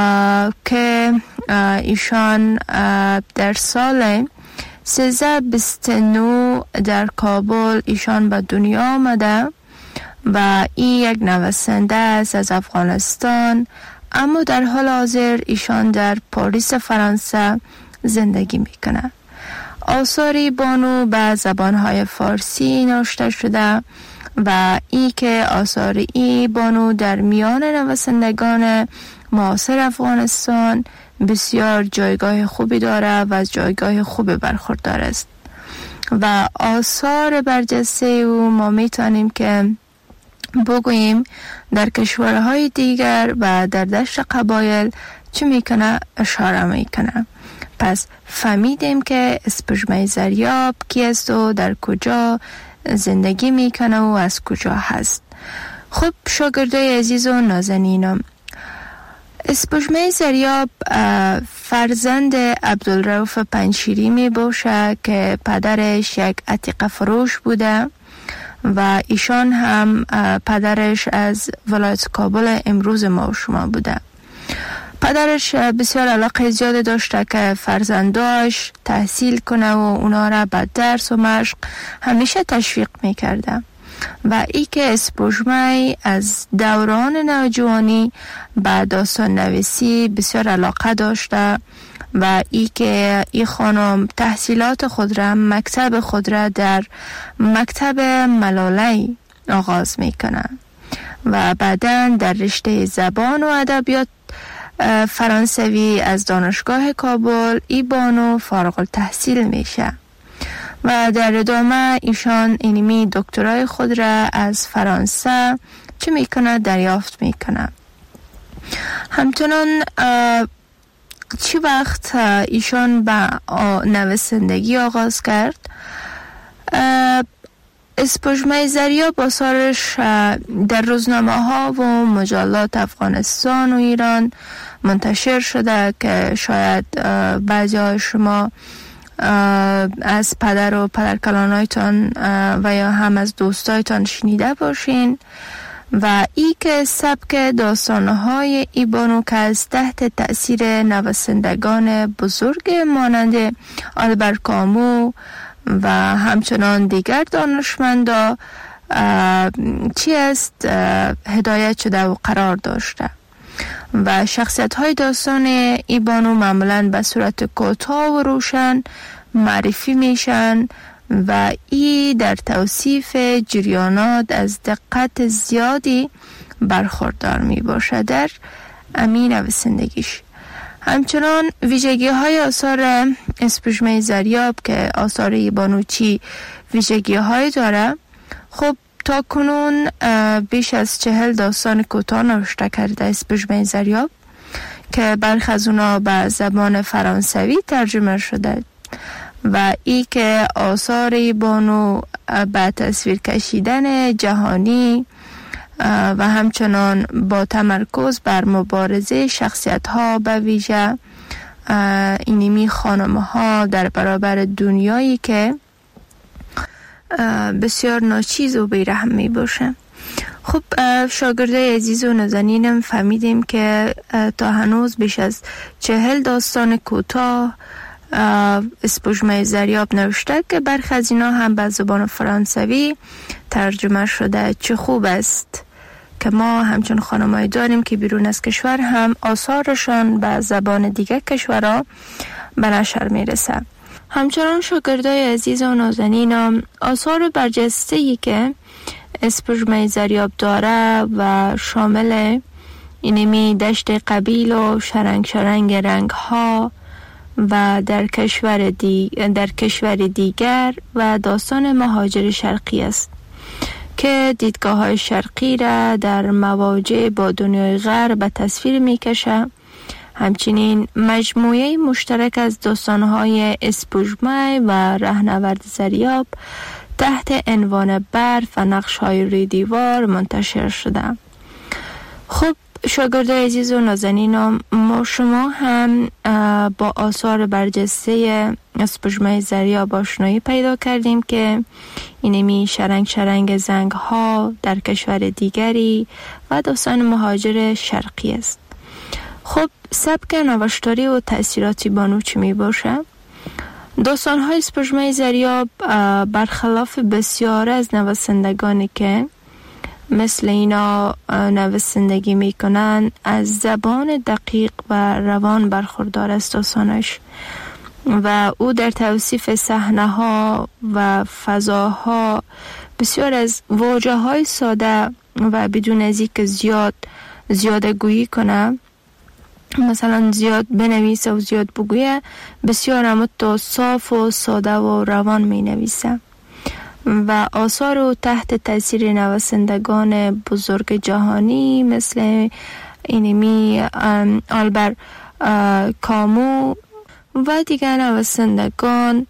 که ایشان در سال سیزده بیست و نه در کابل ایشان به دنیا آمده و این یک نویسنده است از افغانستان، اما در حال حاضر ایشان در پاریس فرانسه زندگی میکنه. آثاری بانو به زبانهای فارسی نوشته شده و ای که آثار ای بانو در میان نویسندگان معاصر افغانستان بسیار جایگاه خوبی داره و از جایگاه خوبی برخوردار است و آثار برجسته او ما میتونیم که بگوییم در کشورهای دیگر و در دشت قبایل چی میکنه اشاره میکنه. پس فهمیدیم که اسپوژمه زریاب کی است و در کجا زندگی میکنه و از کجا هست. خب شاگردای عزیز و نازنینم، اسپوژمه زریاب فرزند عبدالرؤوف پنجشیری می باشه که پدرش یک عتیقه فروش بوده و ایشان هم پدرش از ولایت کابل امروز ما و شما بوده. پدرش بسیار علاقه زیاد داشته که فرزنداش تحصیل کنه و اونا را به درس و مشق همیشه تشویق میکرده و ای که اسپوژمه از دوران نوجوانی به داستان نویسی بسیار علاقه داشته و ای که ای خانم تحصیلات خود را، مکتب خود را در مکتب ملالی آغاز میکنه و بعداً در رشته زبان و ادبیات فرانسوی از دانشگاه کابل ای بانو فارغ التحصیل میشه و در ادامه ایشان اینمی دکترای خود را از فرانسه چه میکنه دریافت میکنه. همچنان چی وقت ایشان به نویسندگی آغاز کرد، اسپوژمه ذریاب آثارش در روزنامه ها و مجلات افغانستان و ایران منتشر شده که شاید بعضی های شما از پدر و پدرکلانایتان و یا هم از دوستایتان شنیده باشین و ای که سبک داستانهای ای بانو که از تحت تأثیر نویسندگان بزرگ مانند آلبر کامو و همچنان دیگر دانشمندا چی است هدایت شده و قرار داشته و شخصیت های داستان ای بانو معمولا به صورت کوتاه و روشن معرفی میشن و ای در توصیف جریانات از دقت زیادی برخوردار می باشه در امین نویسندگیش. همچنان ویژگی های آثار اسپوژمه ذریاب که آثار ای بانو چی ویژگی های داره، خب تا کنون بیش از چهل داستان کوتاه نوشته کرده اسپوژمه ذریاب که برخی از اونا به زبان فرانسوی ترجمه شده و ای که آثار ای بانو به تصویر کشیدن جهانی و همچنان با تمرکز بر مبارزه شخصیت ها به ویژه اینیمی خانم ها در برابر دنیایی که بسیار ناچیز و بیرحم می باشه. خب شاگردای عزیز و نازنینم فهمیدیم که تا هنوز بیش از چهل داستان کوتاه اسپوژمه ذریاب نوشته که برخی از اینا هم به زبان فرانسوی ترجمه شده. چه خوب است که ما همچون خانمایی داریم که بیرون از کشور هم آثارشان به زبان دیگر کشورها به نشر میرسه. همچنان شاگردای عزیز و نازنینم آثار برجسته‌ای که اسپوژمه ذریاب داره و شامل اینمی دشت قبیل و شرنگ شرنگ رنگ ها و در کشور دی در کشور دیگر و داستان مهاجر شرقی است که دیدگاه های شرقی را در مواجه با دنیای غرب به تصویر می کشه. همچنین مجموعه مشترک از داستان های اسپوژمه و رهنورد ذریاب تحت عنوان برف و نقش های روی دیوار منتشر شده. خب شاگردای عزیز و نازنینم، ما شما هم با آثار برجسته اسپوژمه ذریاب آشنایی پیدا کردیم که اینمی شرنگ شرنگ زنگ ها در کشور دیگری و داستان مهاجر شرقی است. خب سبک نوشتاری و تأثیراتی بانو چی می باشه؟ داستان های اسپوژمه ذریاب برخلاف بسیار از نویسندگانی که مثل اینا نویسندگی میکنن از زبان دقیق و روان برخوردار است داستانش و او در توصیف صحنه ها و فضاها بسیار از واژه های ساده و بدون از اینکه زیاد زیاده گویی کنه، مثلا زیاد بنویسه و زیاد بگویه، بسیار هم تو صاف و ساده و روان می نویسه و آثار و تحت تاثیر نویسندگان بزرگ جهانی مثل اینمی آلبر کامو و دیگر نویسندگان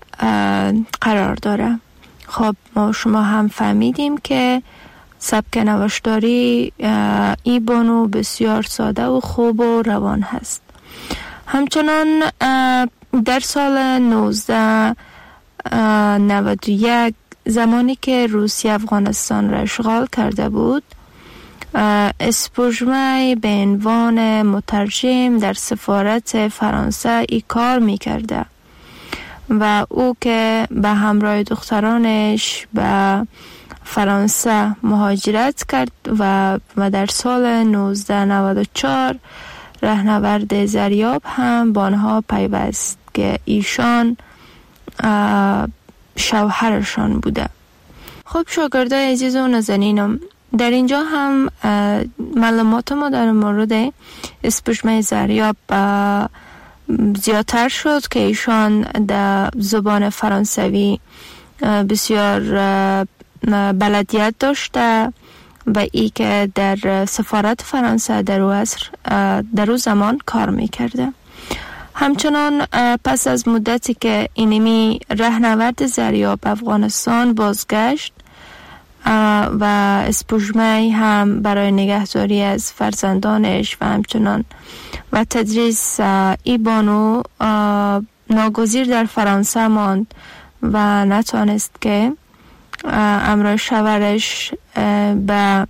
قرار داره. خب ما شما هم فهمیدیم که سبک نوشتاری ای بانو بسیار ساده و خوب و روان هست. همچنان در سال نوزده نود و یک زمانی که روسیه افغانستان را اشغال کرده بود، اسپوژمه به عنوان مترجم در سفارت فرانسه ای کار می کرده و او که به همراه دخترانش به فرانسه مهاجرت کرد و و در سال نوزده نود و چهار رهنورد زریاب هم با آنها پیوست که ایشان شوهرشان بوده. خب شاگردای عزیز و نازنینم، در اینجا هم معلومات ما در مورد اسپوژمه زریاب زیادتر شد که ایشان در زبان فرانسوی بسیار بلدیت داشته و ای که در سفارت فرانسه در او عصر در او زمان کار میکرده. همچنان پس از مدتی که اینمی رهنورد زریاب افغانستان بازگشت و اسپوژمه هم برای نگهداری از فرزندانش و همچنان و تدریس ای بانو ناگزیر در فرانسه ماند و نتوانست که امرای شوهرش به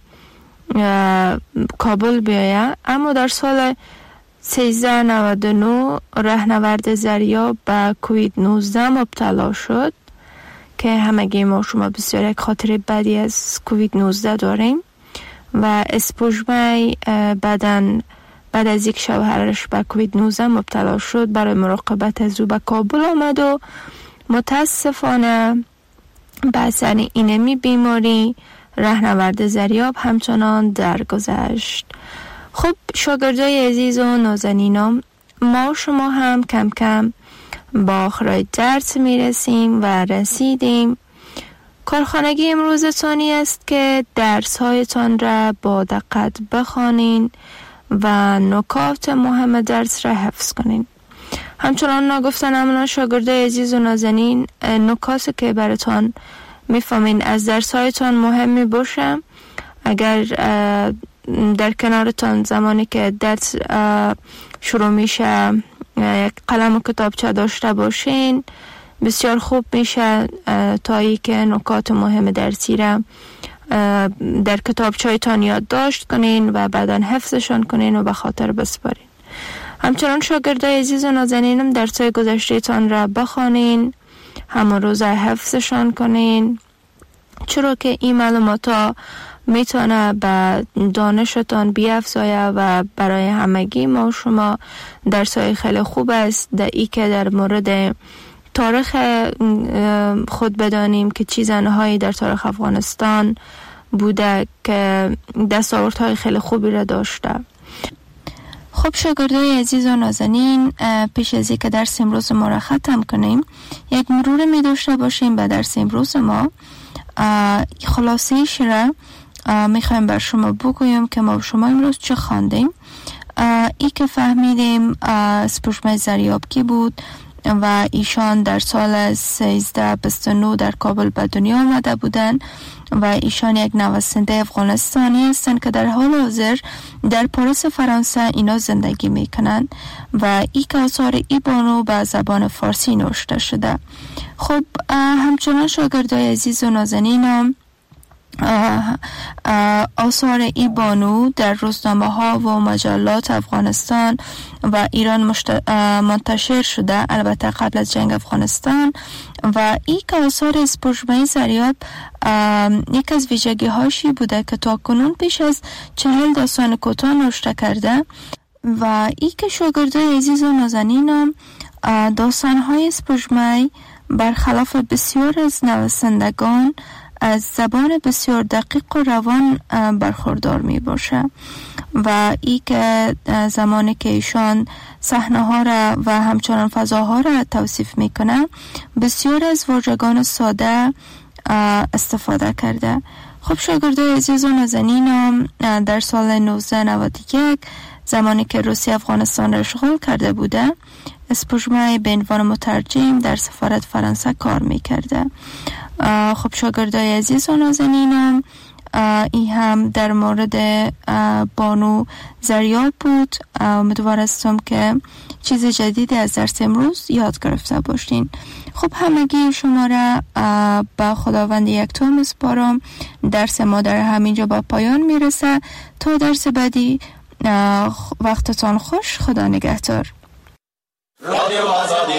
کابل بیاید. اما در سال سیزده نود و نه رهنورد زریاب به کووید نوزده مبتلا شد که همگی ما شما بسیار یک خاطره بدی از کووید نوزده داریم و اسپوژمه بعدن بعد از یک شوهرش به کووید نوزده مبتلا شد برای مراقبت از او به کابل آمد و متاسفانه به اثر اینمی بیماری رهنورد زریاب همچنان درگذشت. خب شاگردای عزیز و نازنینم، ما شما هم کم کم با آخرای درس میرسیم و رسیدیم. کارخانگی امروزتانی است که درس هایتان را با دقت بخوانین و نکات مهم درس را حفظ کنین. همچنان نگفتن امنا شاگردای عزیز و نازنین، نکاتی که براتان میفهمین از درس هایتان مهم می باشه. اگر در کنارتان زمانی که درس شروع میشه یک قلم و کتابچه داشته باشین بسیار خوب میشه تا ای که نکات مهم درسی را در کتابچه‌تان یادداشت کنین و بعداً حفظشان کنین و به خاطر بسپارین. همچنان شاگردای عزیز و نازنینم درس‌های گذشته‌تان را بخوانین، همه روز حفظشان کنین، چرا که این معلومات ها میتونه به دانشتان بیافزاید و برای همگی ما شما درس‌های خیلی خوب است در ای که در مورد تاریخ خود بدانیم که چه زنهایی در تاریخ افغانستان بوده که دستاوردهای خیلی خوبی را داشته. خب شاگردای عزیز و نازنین، پیش از اینکه درس امروز ما را ختم کنیم یک مرور می داشته باشیم به درس امروز ما. خلاصه‌اش را میخوایم بر شما بگویم که ما شما امروز چه خواندیم. ای که فهمیدیم اسپوژمه زریاب کی بود و ایشان در سال سیزده بیست و نه در کابل به دنیا آمده بودند و ایشان یک نویسنده افغانستانی هستند که در حال حاضر در پاریس فرانسه اینا زندگی میکنند و ای که آثار ای بانو به زبان فارسی نوشته شده. خب همچنان شاگردای عزیز و نازنینم، آثار ای بانو در روزنامه ها و مجلات افغانستان و ایران مشت... منتشر شده، البته قبل از جنگ افغانستان. و ای که آثار اسپوژمه زریاب یک از ویژگی هاشی بوده که تا کنون بیش از چهل داستان کوتاه نوشته کرده و ای که شاگردای عزیز و نازنینم داستان های اسپوژمه برخلاف بسیار از نویسندگان از زبان بسیار دقیق و روان برخوردار می باشه و ای که زمانی که ایشان صحنه ها را و همچنان فضاها را توصیف می کنه بسیار از واژگان ساده استفاده کرده. خب شاگردای عزیز و نازنینم، در سال نوزده نود و یک زمانی که روسیه افغانستان را اشغال کرده بوده، اسپوژمه به عنوان مترجم در سفارت فرانسه کار می کرده. خب شاگردای عزیز و نازنینم، این هم در مورد بانو زریاب بود. امیدوار هستم که چیز جدیدی از درس امروز یاد گرفته باشین. خب همگی شما را با خداوند یکتا میسپارم. درس ما در همینجا با پایان میرسه. تا درس بعدی وقتتان خوش. خدا نگهدار. رادیو آزادی.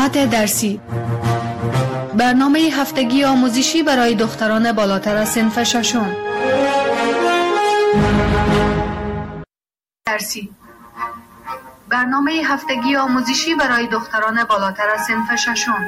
ساعت درسی، برنامه هفتگی آموزشی برای دختران بالاتر از صنف ششم. درسی، برنامه هفتگی آموزشی برای دختران بالاتر از صنف ششم.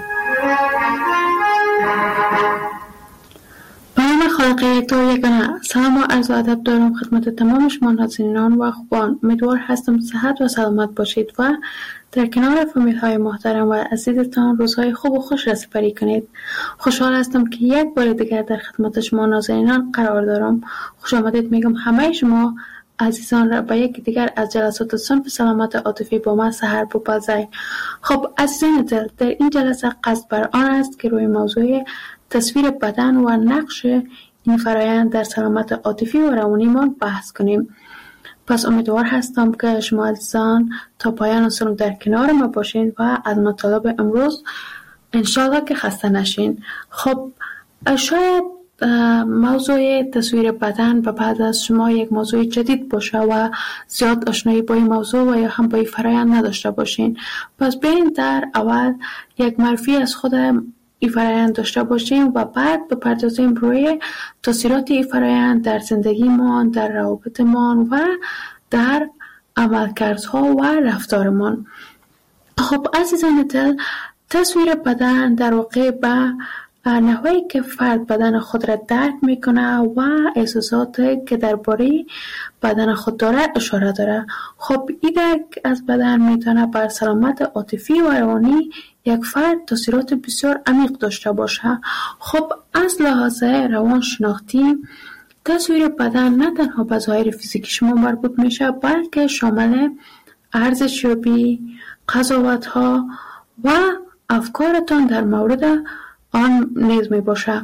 به نام خالق یکتا یگانه. سلام و عرض ادب دارم خدمت تمام شما ناظرینان و خوبان. امیدوار هستم صحت و سلامت باشید و در کنار فامیل های محترم و عزیزتان روزهای خوب و خوش را سپری کنید. خوشحال هستم که یک بار دیگر در خدمت شما ناظرینان قرار دارم. خوش آمدید میگم همه شما عزیزان را به یک دیگر از جلسات صنف سلامت عاطفی با من سحر بپذیرید. خب عزیزان دل، در این جلسه قصد بر آن است که روی موضوع تصویر بدن و نقش این فرایند در سلامت عاطفی و روانیمان بحث کنیم. پس امیدوار هستم که شما عزیزان تا پایان سنو در کنار ما باشین و از مطالب امروز انشالله که خسته نشین. خب شاید موضوع تصویر بدن به بعد از شما یک موضوع جدید باشه و زیاد آشنایی با این موضوع و یا هم با این فرایند نداشته باشین. پس بیاین در اول یک معرفی از خود این فرایند داشته باشیم و بعد بپردازیم روی تاثیرات این فرایند در زندگیمان، در روابطمان و در عملکردها و رفتارمان. خب عزیزان دل، تصویر بدن در واقع به نحوی که فرد بدن خود را درک میکنه و احساساتی که درباره بدن خود داره اشاره داره. خب این درک از بدن میتونه بر سلامت عاطفی و روانی یک فرد تاثیرات بسیار عمیق داشته باشه. خب از لحاظ روانشناختی تصویر بدن نه تنها به ظاهر فیزیکی شما مربوط میشه، بلکه شامل ارزشیابی، قضاوت‌ها و افکارتان در مورد آن نیز می باشه.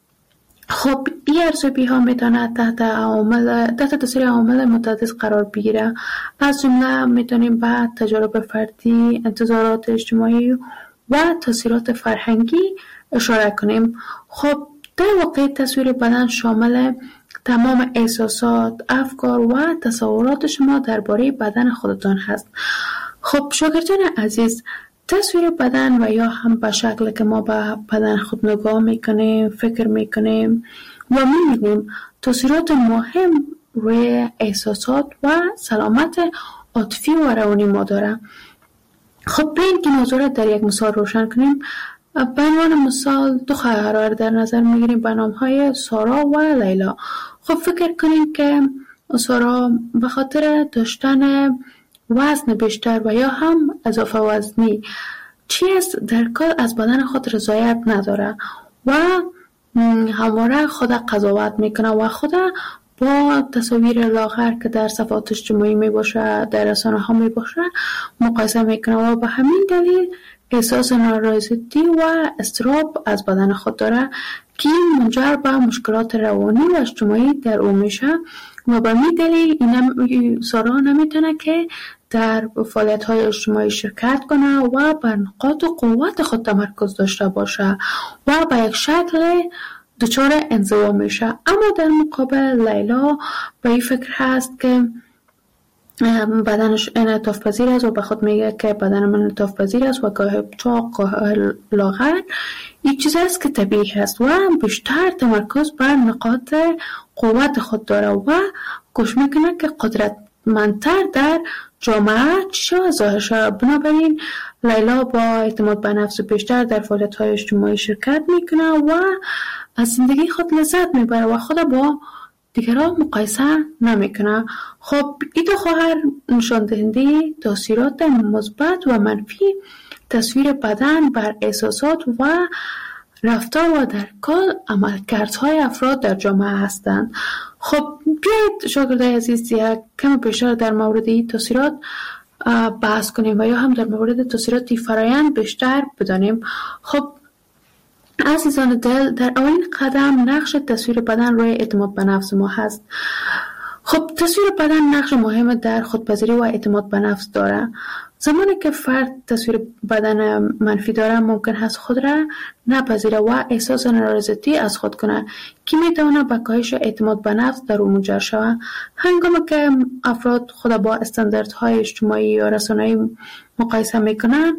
خب این ارزیابی ها میتونه تحت عوامل تحت تاثیر عوامل متعدد قرار بگیره. از جمله میتونیم به تجارب فردی، انتظارات اجتماعی و تاثیرات فرهنگی اشاره کنیم. خب در واقع تصویر بدن شامل تمام احساسات، افکار و تصورات شما درباره بدن خودتان هست. خب شاگردان عزیز، تصویر بدن و یا هم به شکل که ما به بدن خود نگاه میکنیم، فکر میکنیم و میبینیم تاثیرات مهم روی احساسات و سلامت عاطفی و روانی ما داره. خب بیاین که موضوع را در یک مثال روشن کنیم. به عنوان مثال دو خواهر در نظر میگیریم به نام های سارا و لیلا. خب فکر کنیم که سارا به خاطر داشتن وزن بیشتر و یا هم اضافه وزنی چیز در کل از بدن خود رضایت نداره و همواره خود قضاوت میکنه و خود با تصاویر لاغر که در صفحات اجتماعی می باشه، در رسانه ها می باشه مقایسه میکنه و به همین دلیل احساس نارضایتی و اضطراب از بدن خود داره که منجر به مشکلات روانی و اجتماعی در او میشه و به همین دلیل این سارا نمیتونه که در فعالیت های اجتماعی شرکت کنه و بر نقاط قوت خود تمرکز داشته باشه و به یک شکل دچار انزوا میشه. اما در مقابل لیلا به این فکر هست که بدنش انعطاف پذیر است و به خود میگه که بدن من انعطاف پذیر است و گاه چاق گاه لاغر این چیز است که طبیعی هست و بیشتر تمرکز بر نقاط قوت خود داره و کوشش میکنه که قدرتمندتر در جامعه چیشه ظاهر شه. بنابراین لیلا با اعتماد به نفس بیشتر در فعالیت‌های اجتماعی شرکت میکنه و از زندگی خود لذت میبره و خود با دیگران مقایسه نمیکنه. خب این دو خواهر نشان دهنده تاثیرات مثبت و منفی تصویر بدن بر احساسات و رفتار و در کل عملکردهای افراد در جامعه هستند. خب بیایید شاگردای عزیز یک کم بیشتر در مورد این تاثیرات بحث کنیم و یا هم در مورد تاثیرات فرایند بیشتر بدانیم. خب عزیزان دل، در اولین قدم نقش تصویر بدن روی اعتماد به نفس ما هست. خب تصویر بدن نقش مهم در خودپذیری و اعتماد به نفس داره. زمانی که فرد تصویر بدن منفی داره ممکن هست خود را نپذیره و احساس نارضایتی از خود کنه که میتونه به کاهش اعتماد به نفس در او منجر شود. هنگامی که افراد خود با استانداردهای اجتماعی یا رسانه‌ای مقایسه میکنن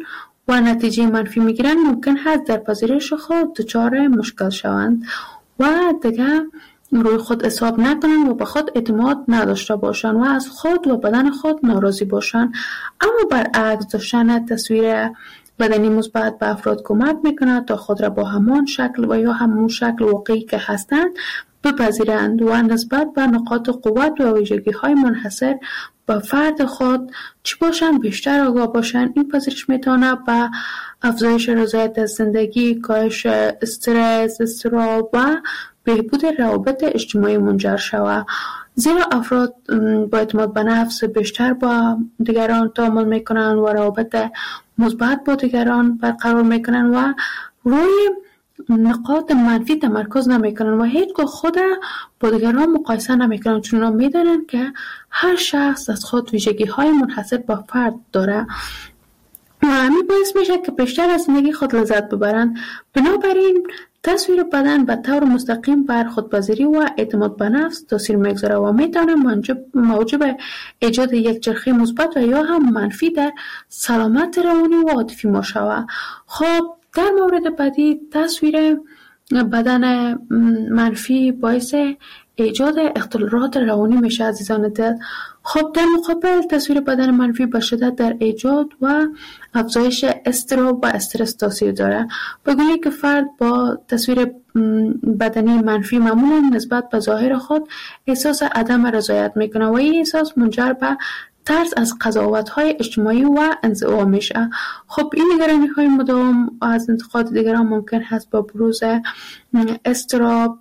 و نتیجه منفی میگیرن ممکن هست در پذیرش خود دچار مشکل شوند و دیگه روی خود حساب نکنن و به خود اعتماد نداشته باشن و از خود و بدن خود ناراضی باشن. اما برعکس داشتن تصویر بدنی مثبت به افراد کمک میکنه تا خود را با همان شکل و یا همون شکل واقعی که هستند بپذیرند و نسبت به نقاط قوت و ویژگی های منحصر به فرد خود چی باشن بیشتر آگاه باشن. این پذیرش میتونه به افزایش رضایت از زندگی، کاهش استرس، اضطراب و بهبود روابط اجتماعی منجر شود، زیرا افراد با اعتماد به نفس بیشتر با دیگران تعامل میکنن و روابط مثبت با دیگران برقرار میکنن و روی نقاط منفی تمرکز نمیکنن و هیچگاه خود با دیگران مقایسه نمیکنن، چون میدونن که هر شخص از خود ویژگی های منحصر به فرد داره و همین باعث میشه که بیشتر از زندگی خود لذت ببرن. بنابراین تصویر بدن به طور مستقیم بر خودپذیری و اعتماد به نفس تاثیر میگذاره و میتونه موجب ایجاد یک چرخه مثبت و یا هم منفی در سلامت روانی و عاطفی ما شود. خب در مورد بعدی تصویر بدن منفی باعث ایجاد اختلالات روانی میشه عزیزان دل. خب در مقابل تصویر بدن منفی به شدت در ایجاد و افزایش اضطراب و استرس تاثیر داره، بگویی که فرد با تصویر بدنی منفی معمولا نسبت به ظاهر خود احساس عدم رضایت میکنه و این احساس منجر به ترس از قضاوت‌های اجتماعی و انزوا میشه. خب این نگرانی‌های مداوم از انتقاد دیگران ممکن هست با بروز اضطراب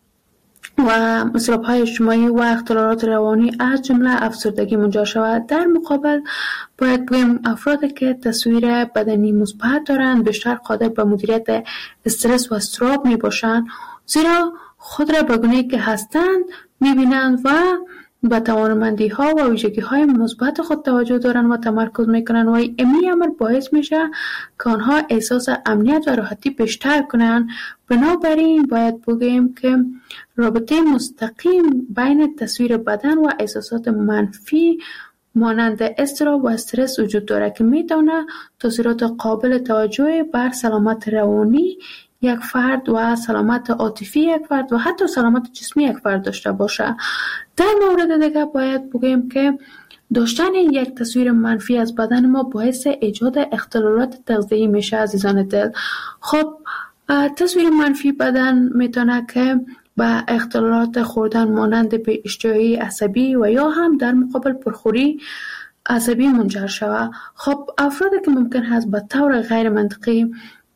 و اضطراب‌های اجتماعی و اختلالات روانی از جمله افسردگی منجر شود. در مقابل باید بگیم افرادی که تصویر بدنی مثبت دارند بیشتر قادر به مدیریت استرس و اضطراب میباشند، زیرا خود را به گونه‌ای که هستند میبینند و به توانمندی ها و ویژگی های مثبت خود توجه دارن و تمرکز میکنن و این امر باعث میشه که آنها احساس امنیت و راحتی بیشتر کنن. بنابراین باید بگیم که رابطه مستقیم بین تصویر بدن و احساسات منفی مانند اضطراب و استرس وجود داره که میتونه تاثیرات قابل توجهی بر سلامت روانی یک فرد و سلامت عاطفی یک فرد و حتی سلامت جسمی یک فرد داشته باشه. در مورد دیگه باید بگیم که داشتن یک تصویر منفی از بدن ما باعث ایجاد اختلالات تغذیه‌ای میشه عزیزان دل. خب تصویر منفی بدن میتونه که به اختلالات خوردن مانند به اشتهایی عصبی و یا هم در مقابل پرخوری عصبی منجر شود. خب افرادی که ممکن هست به طور غیر منطقی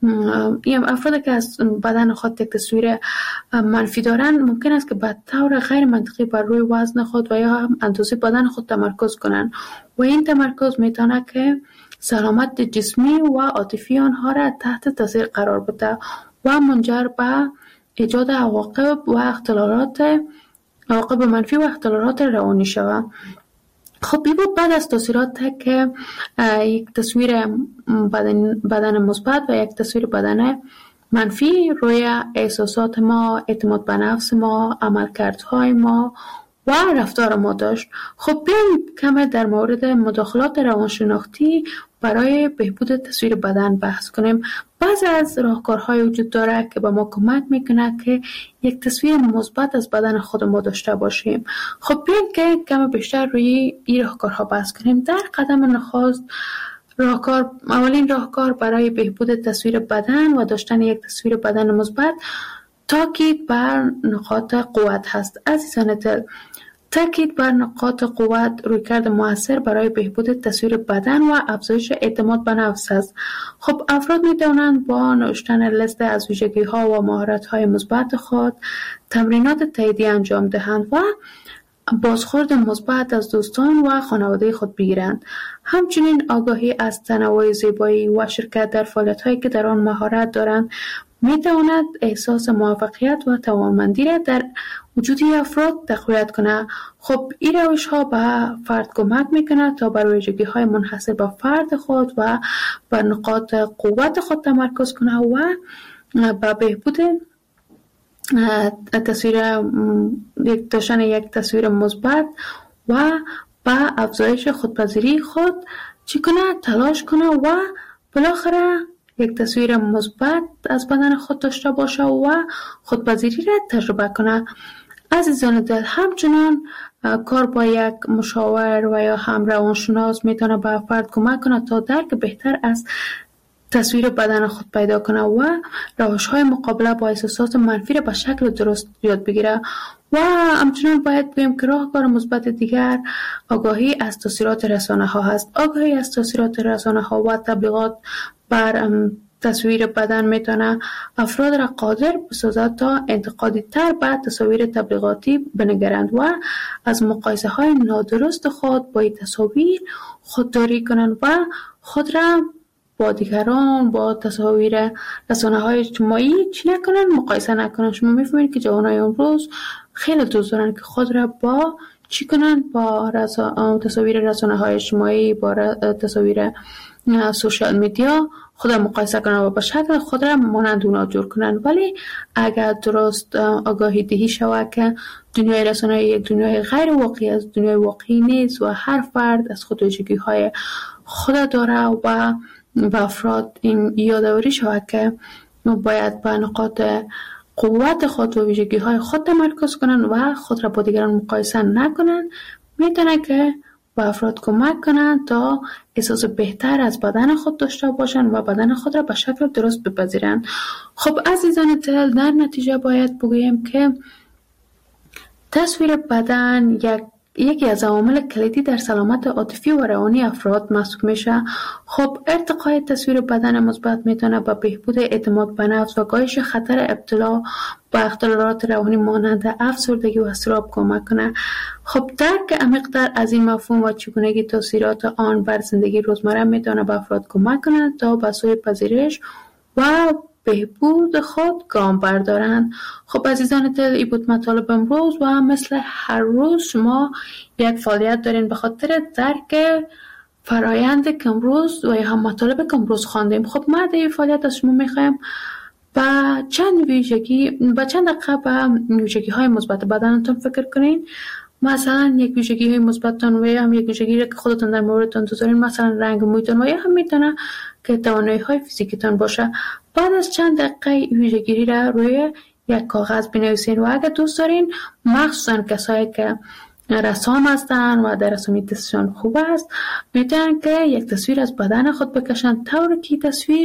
این افرادی که از بدن خود یک تصویر منفی دارن ممکن است که به طور غیر منطقی بر روی وزن خود و یا هم اندازه بدن خود تمرکز کنند و این تمرکز میتونه که سلامت جسمی و عاطفی آنها را تحت تاثیر قرار بده و منجر به ایجاد عواقب و اختلالات عواقب منفی و اختلالات روانی شود. خب این بود بعد از تاثیرات که یک تصویر بدن, بدن مثبت و یک تصویر بدن منفی روی احساسات ما، اعتماد به نفس ما، عملکردهای ما و رفتار ما داشت. خب بیاییم کم در مورد مداخلات روانشناختی برای بهبود تصویر بدن بحث کنیم. بعضی از راهکارهای وجود داره که به ما کمک میکنه که یک تصویر مثبت از بدن خود ما داشته باشیم. خب بیاییم که کم بیشتر روی این راهکارها بحث کنیم. در قدم نخست راهکار اولین راهکار برای بهبود تصویر بدن و داشتن یک تصویر بدن مثبت تاکید بر نقاط قوت هست. عزیزان دل، تاکید بر نقاط قوت رویکرد مؤثر برای بهبود تصویر بدن و افزایش اعتماد به نفس است. خب افراد می‌توانند با نوشتن لیست از ویژگی‌ها و مهارت‌های مثبت خود تمرینات تاییدی انجام دهند و بازخورد مثبت از دوستان و خانواده خود بگیرند. همچنین آگاهی از تنوع زیبایی و شرکت در فعالیت‌هایی که در آن مهارت دارند می‌تواند احساس موفقیت و توانمندی را در وجود افراد تقویت کنه. خب این روش‌ها به فرد کمک میکنه تا بر ویژگی‌های منحصر به فرد خود و بر نقاط قوت خود تمرکز کنه و به بهبود تصویر یک داشتن یک تصویر مثبت و به افزایش خودپذیری خود چی کنه تلاش کنه و بالاخره یک تصویر مثبت از بدن خود داشته باشه و خودپذیری را تجربه کنه. عزیزان دل، همچنان کار با یک مشاور و یا هم روانشناس میتونه به فرد کمک کنه تا درک بهتر از تصویر بدن خود پیدا کنه و روش‌های مقابله با احساسات منفی را به شکل درست یاد بگیره. و همچنان باید بگیم که راهکار مثبت دیگر آگاهی از تاثیرات رسانه ها هست. آگاهی از تاثیرات رسانه ها و تبلیغات بر تصویر بدن میتونه افراد را قادر بسازد تا انتقادی تر به تصاویر تبلیغاتی بنگرند و از مقایسه های نادرست خود با این تصاویر خودداری کنند و خود را با دیگران، با تصاویر رسانه های اجتماعی چی نکنن، مقایسه نکنن. شما میفهمید که جوانای امروز خیلی دوست دارن که خود را با چی کنن، با رسا... تصاویر رسانه های اجتماعی، با ر... تصاویر سوشال میدیا خود را مقایسه کنن و به شکل خود را مانند اونا جور کنن. ولی اگر درست آگاهی دهی شود که دنیای رسانه یک دنیای غیر واقعی از دنیای واقعی نیست و هر فرد از خود ویژگی های خود داره و به افراد این یادآوری شود که باید به نقاط قوت خود و ویژگی های خود تمرکز کنن و خود را با دیگران مقایسه نکنن، میتونه که به افراد کمک کنن تا احساس بهتر از بدن خود داشته باشن و بدن خود را به شکل درست بپذیرن. خب عزیزان دل، در نتیجه باید بگویم که تصویر بدن یک یکی از عوامل کلیدی در سلامت عاطفی و روانی افراد محسوب میشه. خب ارتقای تصویر بدن مثبت میتونه به بهبود اعتماد به نفس و کاهش خطر ابتلا به اختلالات روانی مانند افسردگی و اضطراب کمک کنه. خب درک عمیق‌تر از این مفهوم و چگونگی تاثیرات آن بر زندگی روزمره میتونه به افراد کمک کنه تا به سوی پذیرش و بهبود خود گام بردارند. خب عزیزان دل، این بود مطالب امروز و مثل هر روز شما یک فعالیت دارین به خاطر درک فرایند که امروز و یا هم مطالب که امروز خواندیم. خب ما در این فعالیت از شما میخوایم با چند ویژگی با چند دقیقه به ویژگی های مثبت بدنتون فکر کنین. مثلا یک ویژگی های مثبتتون و یا هم یک ویژگی که خودتون در موردتون دوست دارین، مثلا رنگ مویتون و یا هم میتونه که توانایی های فیزیکیتون باشه. بعد از چند دقیقه ویژگی را روی یک کاغذ بنویسین و اگر دوست دارین، مخصوصا کسایی که رسام هستن و در رسامی دستشان خوب است، میتونن که یک تصویر از بدن خود بکشن طوری که تصویر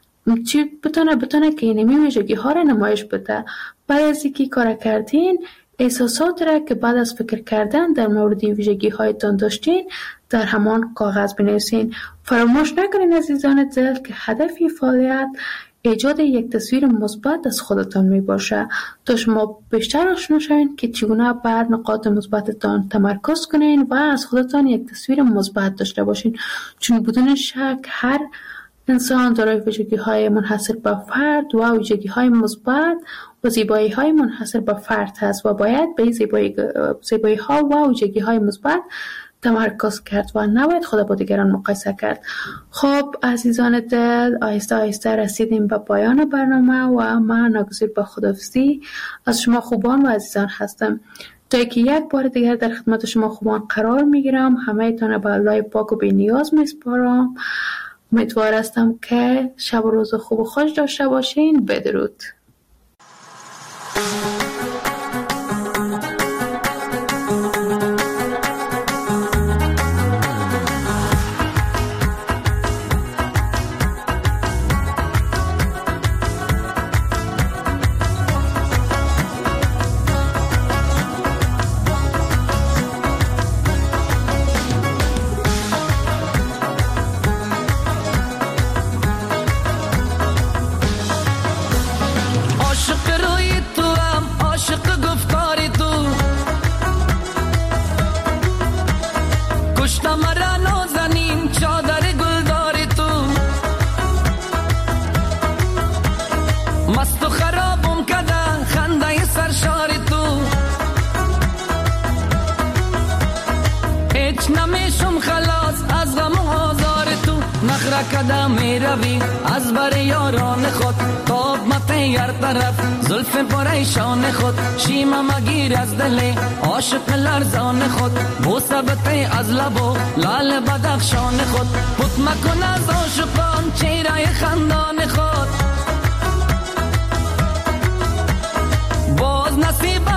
چی بتونه بتونه که اینمی ویژگی ها را نمایش بده. بعد از اینکه کار کردین، احساسات را که بعد از فکر کردن در مورد ویژگی هایتان داشتین در همان کاغذ بنویسین. فراموش نکنین عزیزان دل که هدف فعالیت ایجاد یک تصویر مثبت از خودتان می باشه تا شما بیشتر آشنا شوین که چگونه بر نقاط مثبتتان تمرکز کنین و از خودتان یک تصویر مثبت داشته باشین. چون بدون شک هر انسان دارای ویژگی های منحصر به فرد و ویژگی های مثبت و زیبایی های منحصر به فرد هست و باید به زیبایی, زیبایی ها و ویژگی های مثبت تمرکز کرد و نباید خود با دیگران مقایسه کرد. خب عزیزان دل، آهسته آهسته رسیدیم به پایان برنامه و من ناگزیر به خداحافظی از شما خوبان و عزیزان هستم. تا که یک بار دیگر در خدمت شما خوبان قرار میگیرم. همه تان به الله پاک و بی نیاز میسپارم. امیدوار هستم که شب و روز خوب و خوش داشته باشین. بدرود. عاشق روی تو هم را کدام می روی از بر یاران خود تاب متیر طرف زلف پریشان خود شیما مگیر از دل عاشق لرزان خود بوسه بته از لبو لال بدخشان خود پت مکن از عاشقان چهره خندان خود باز نصیب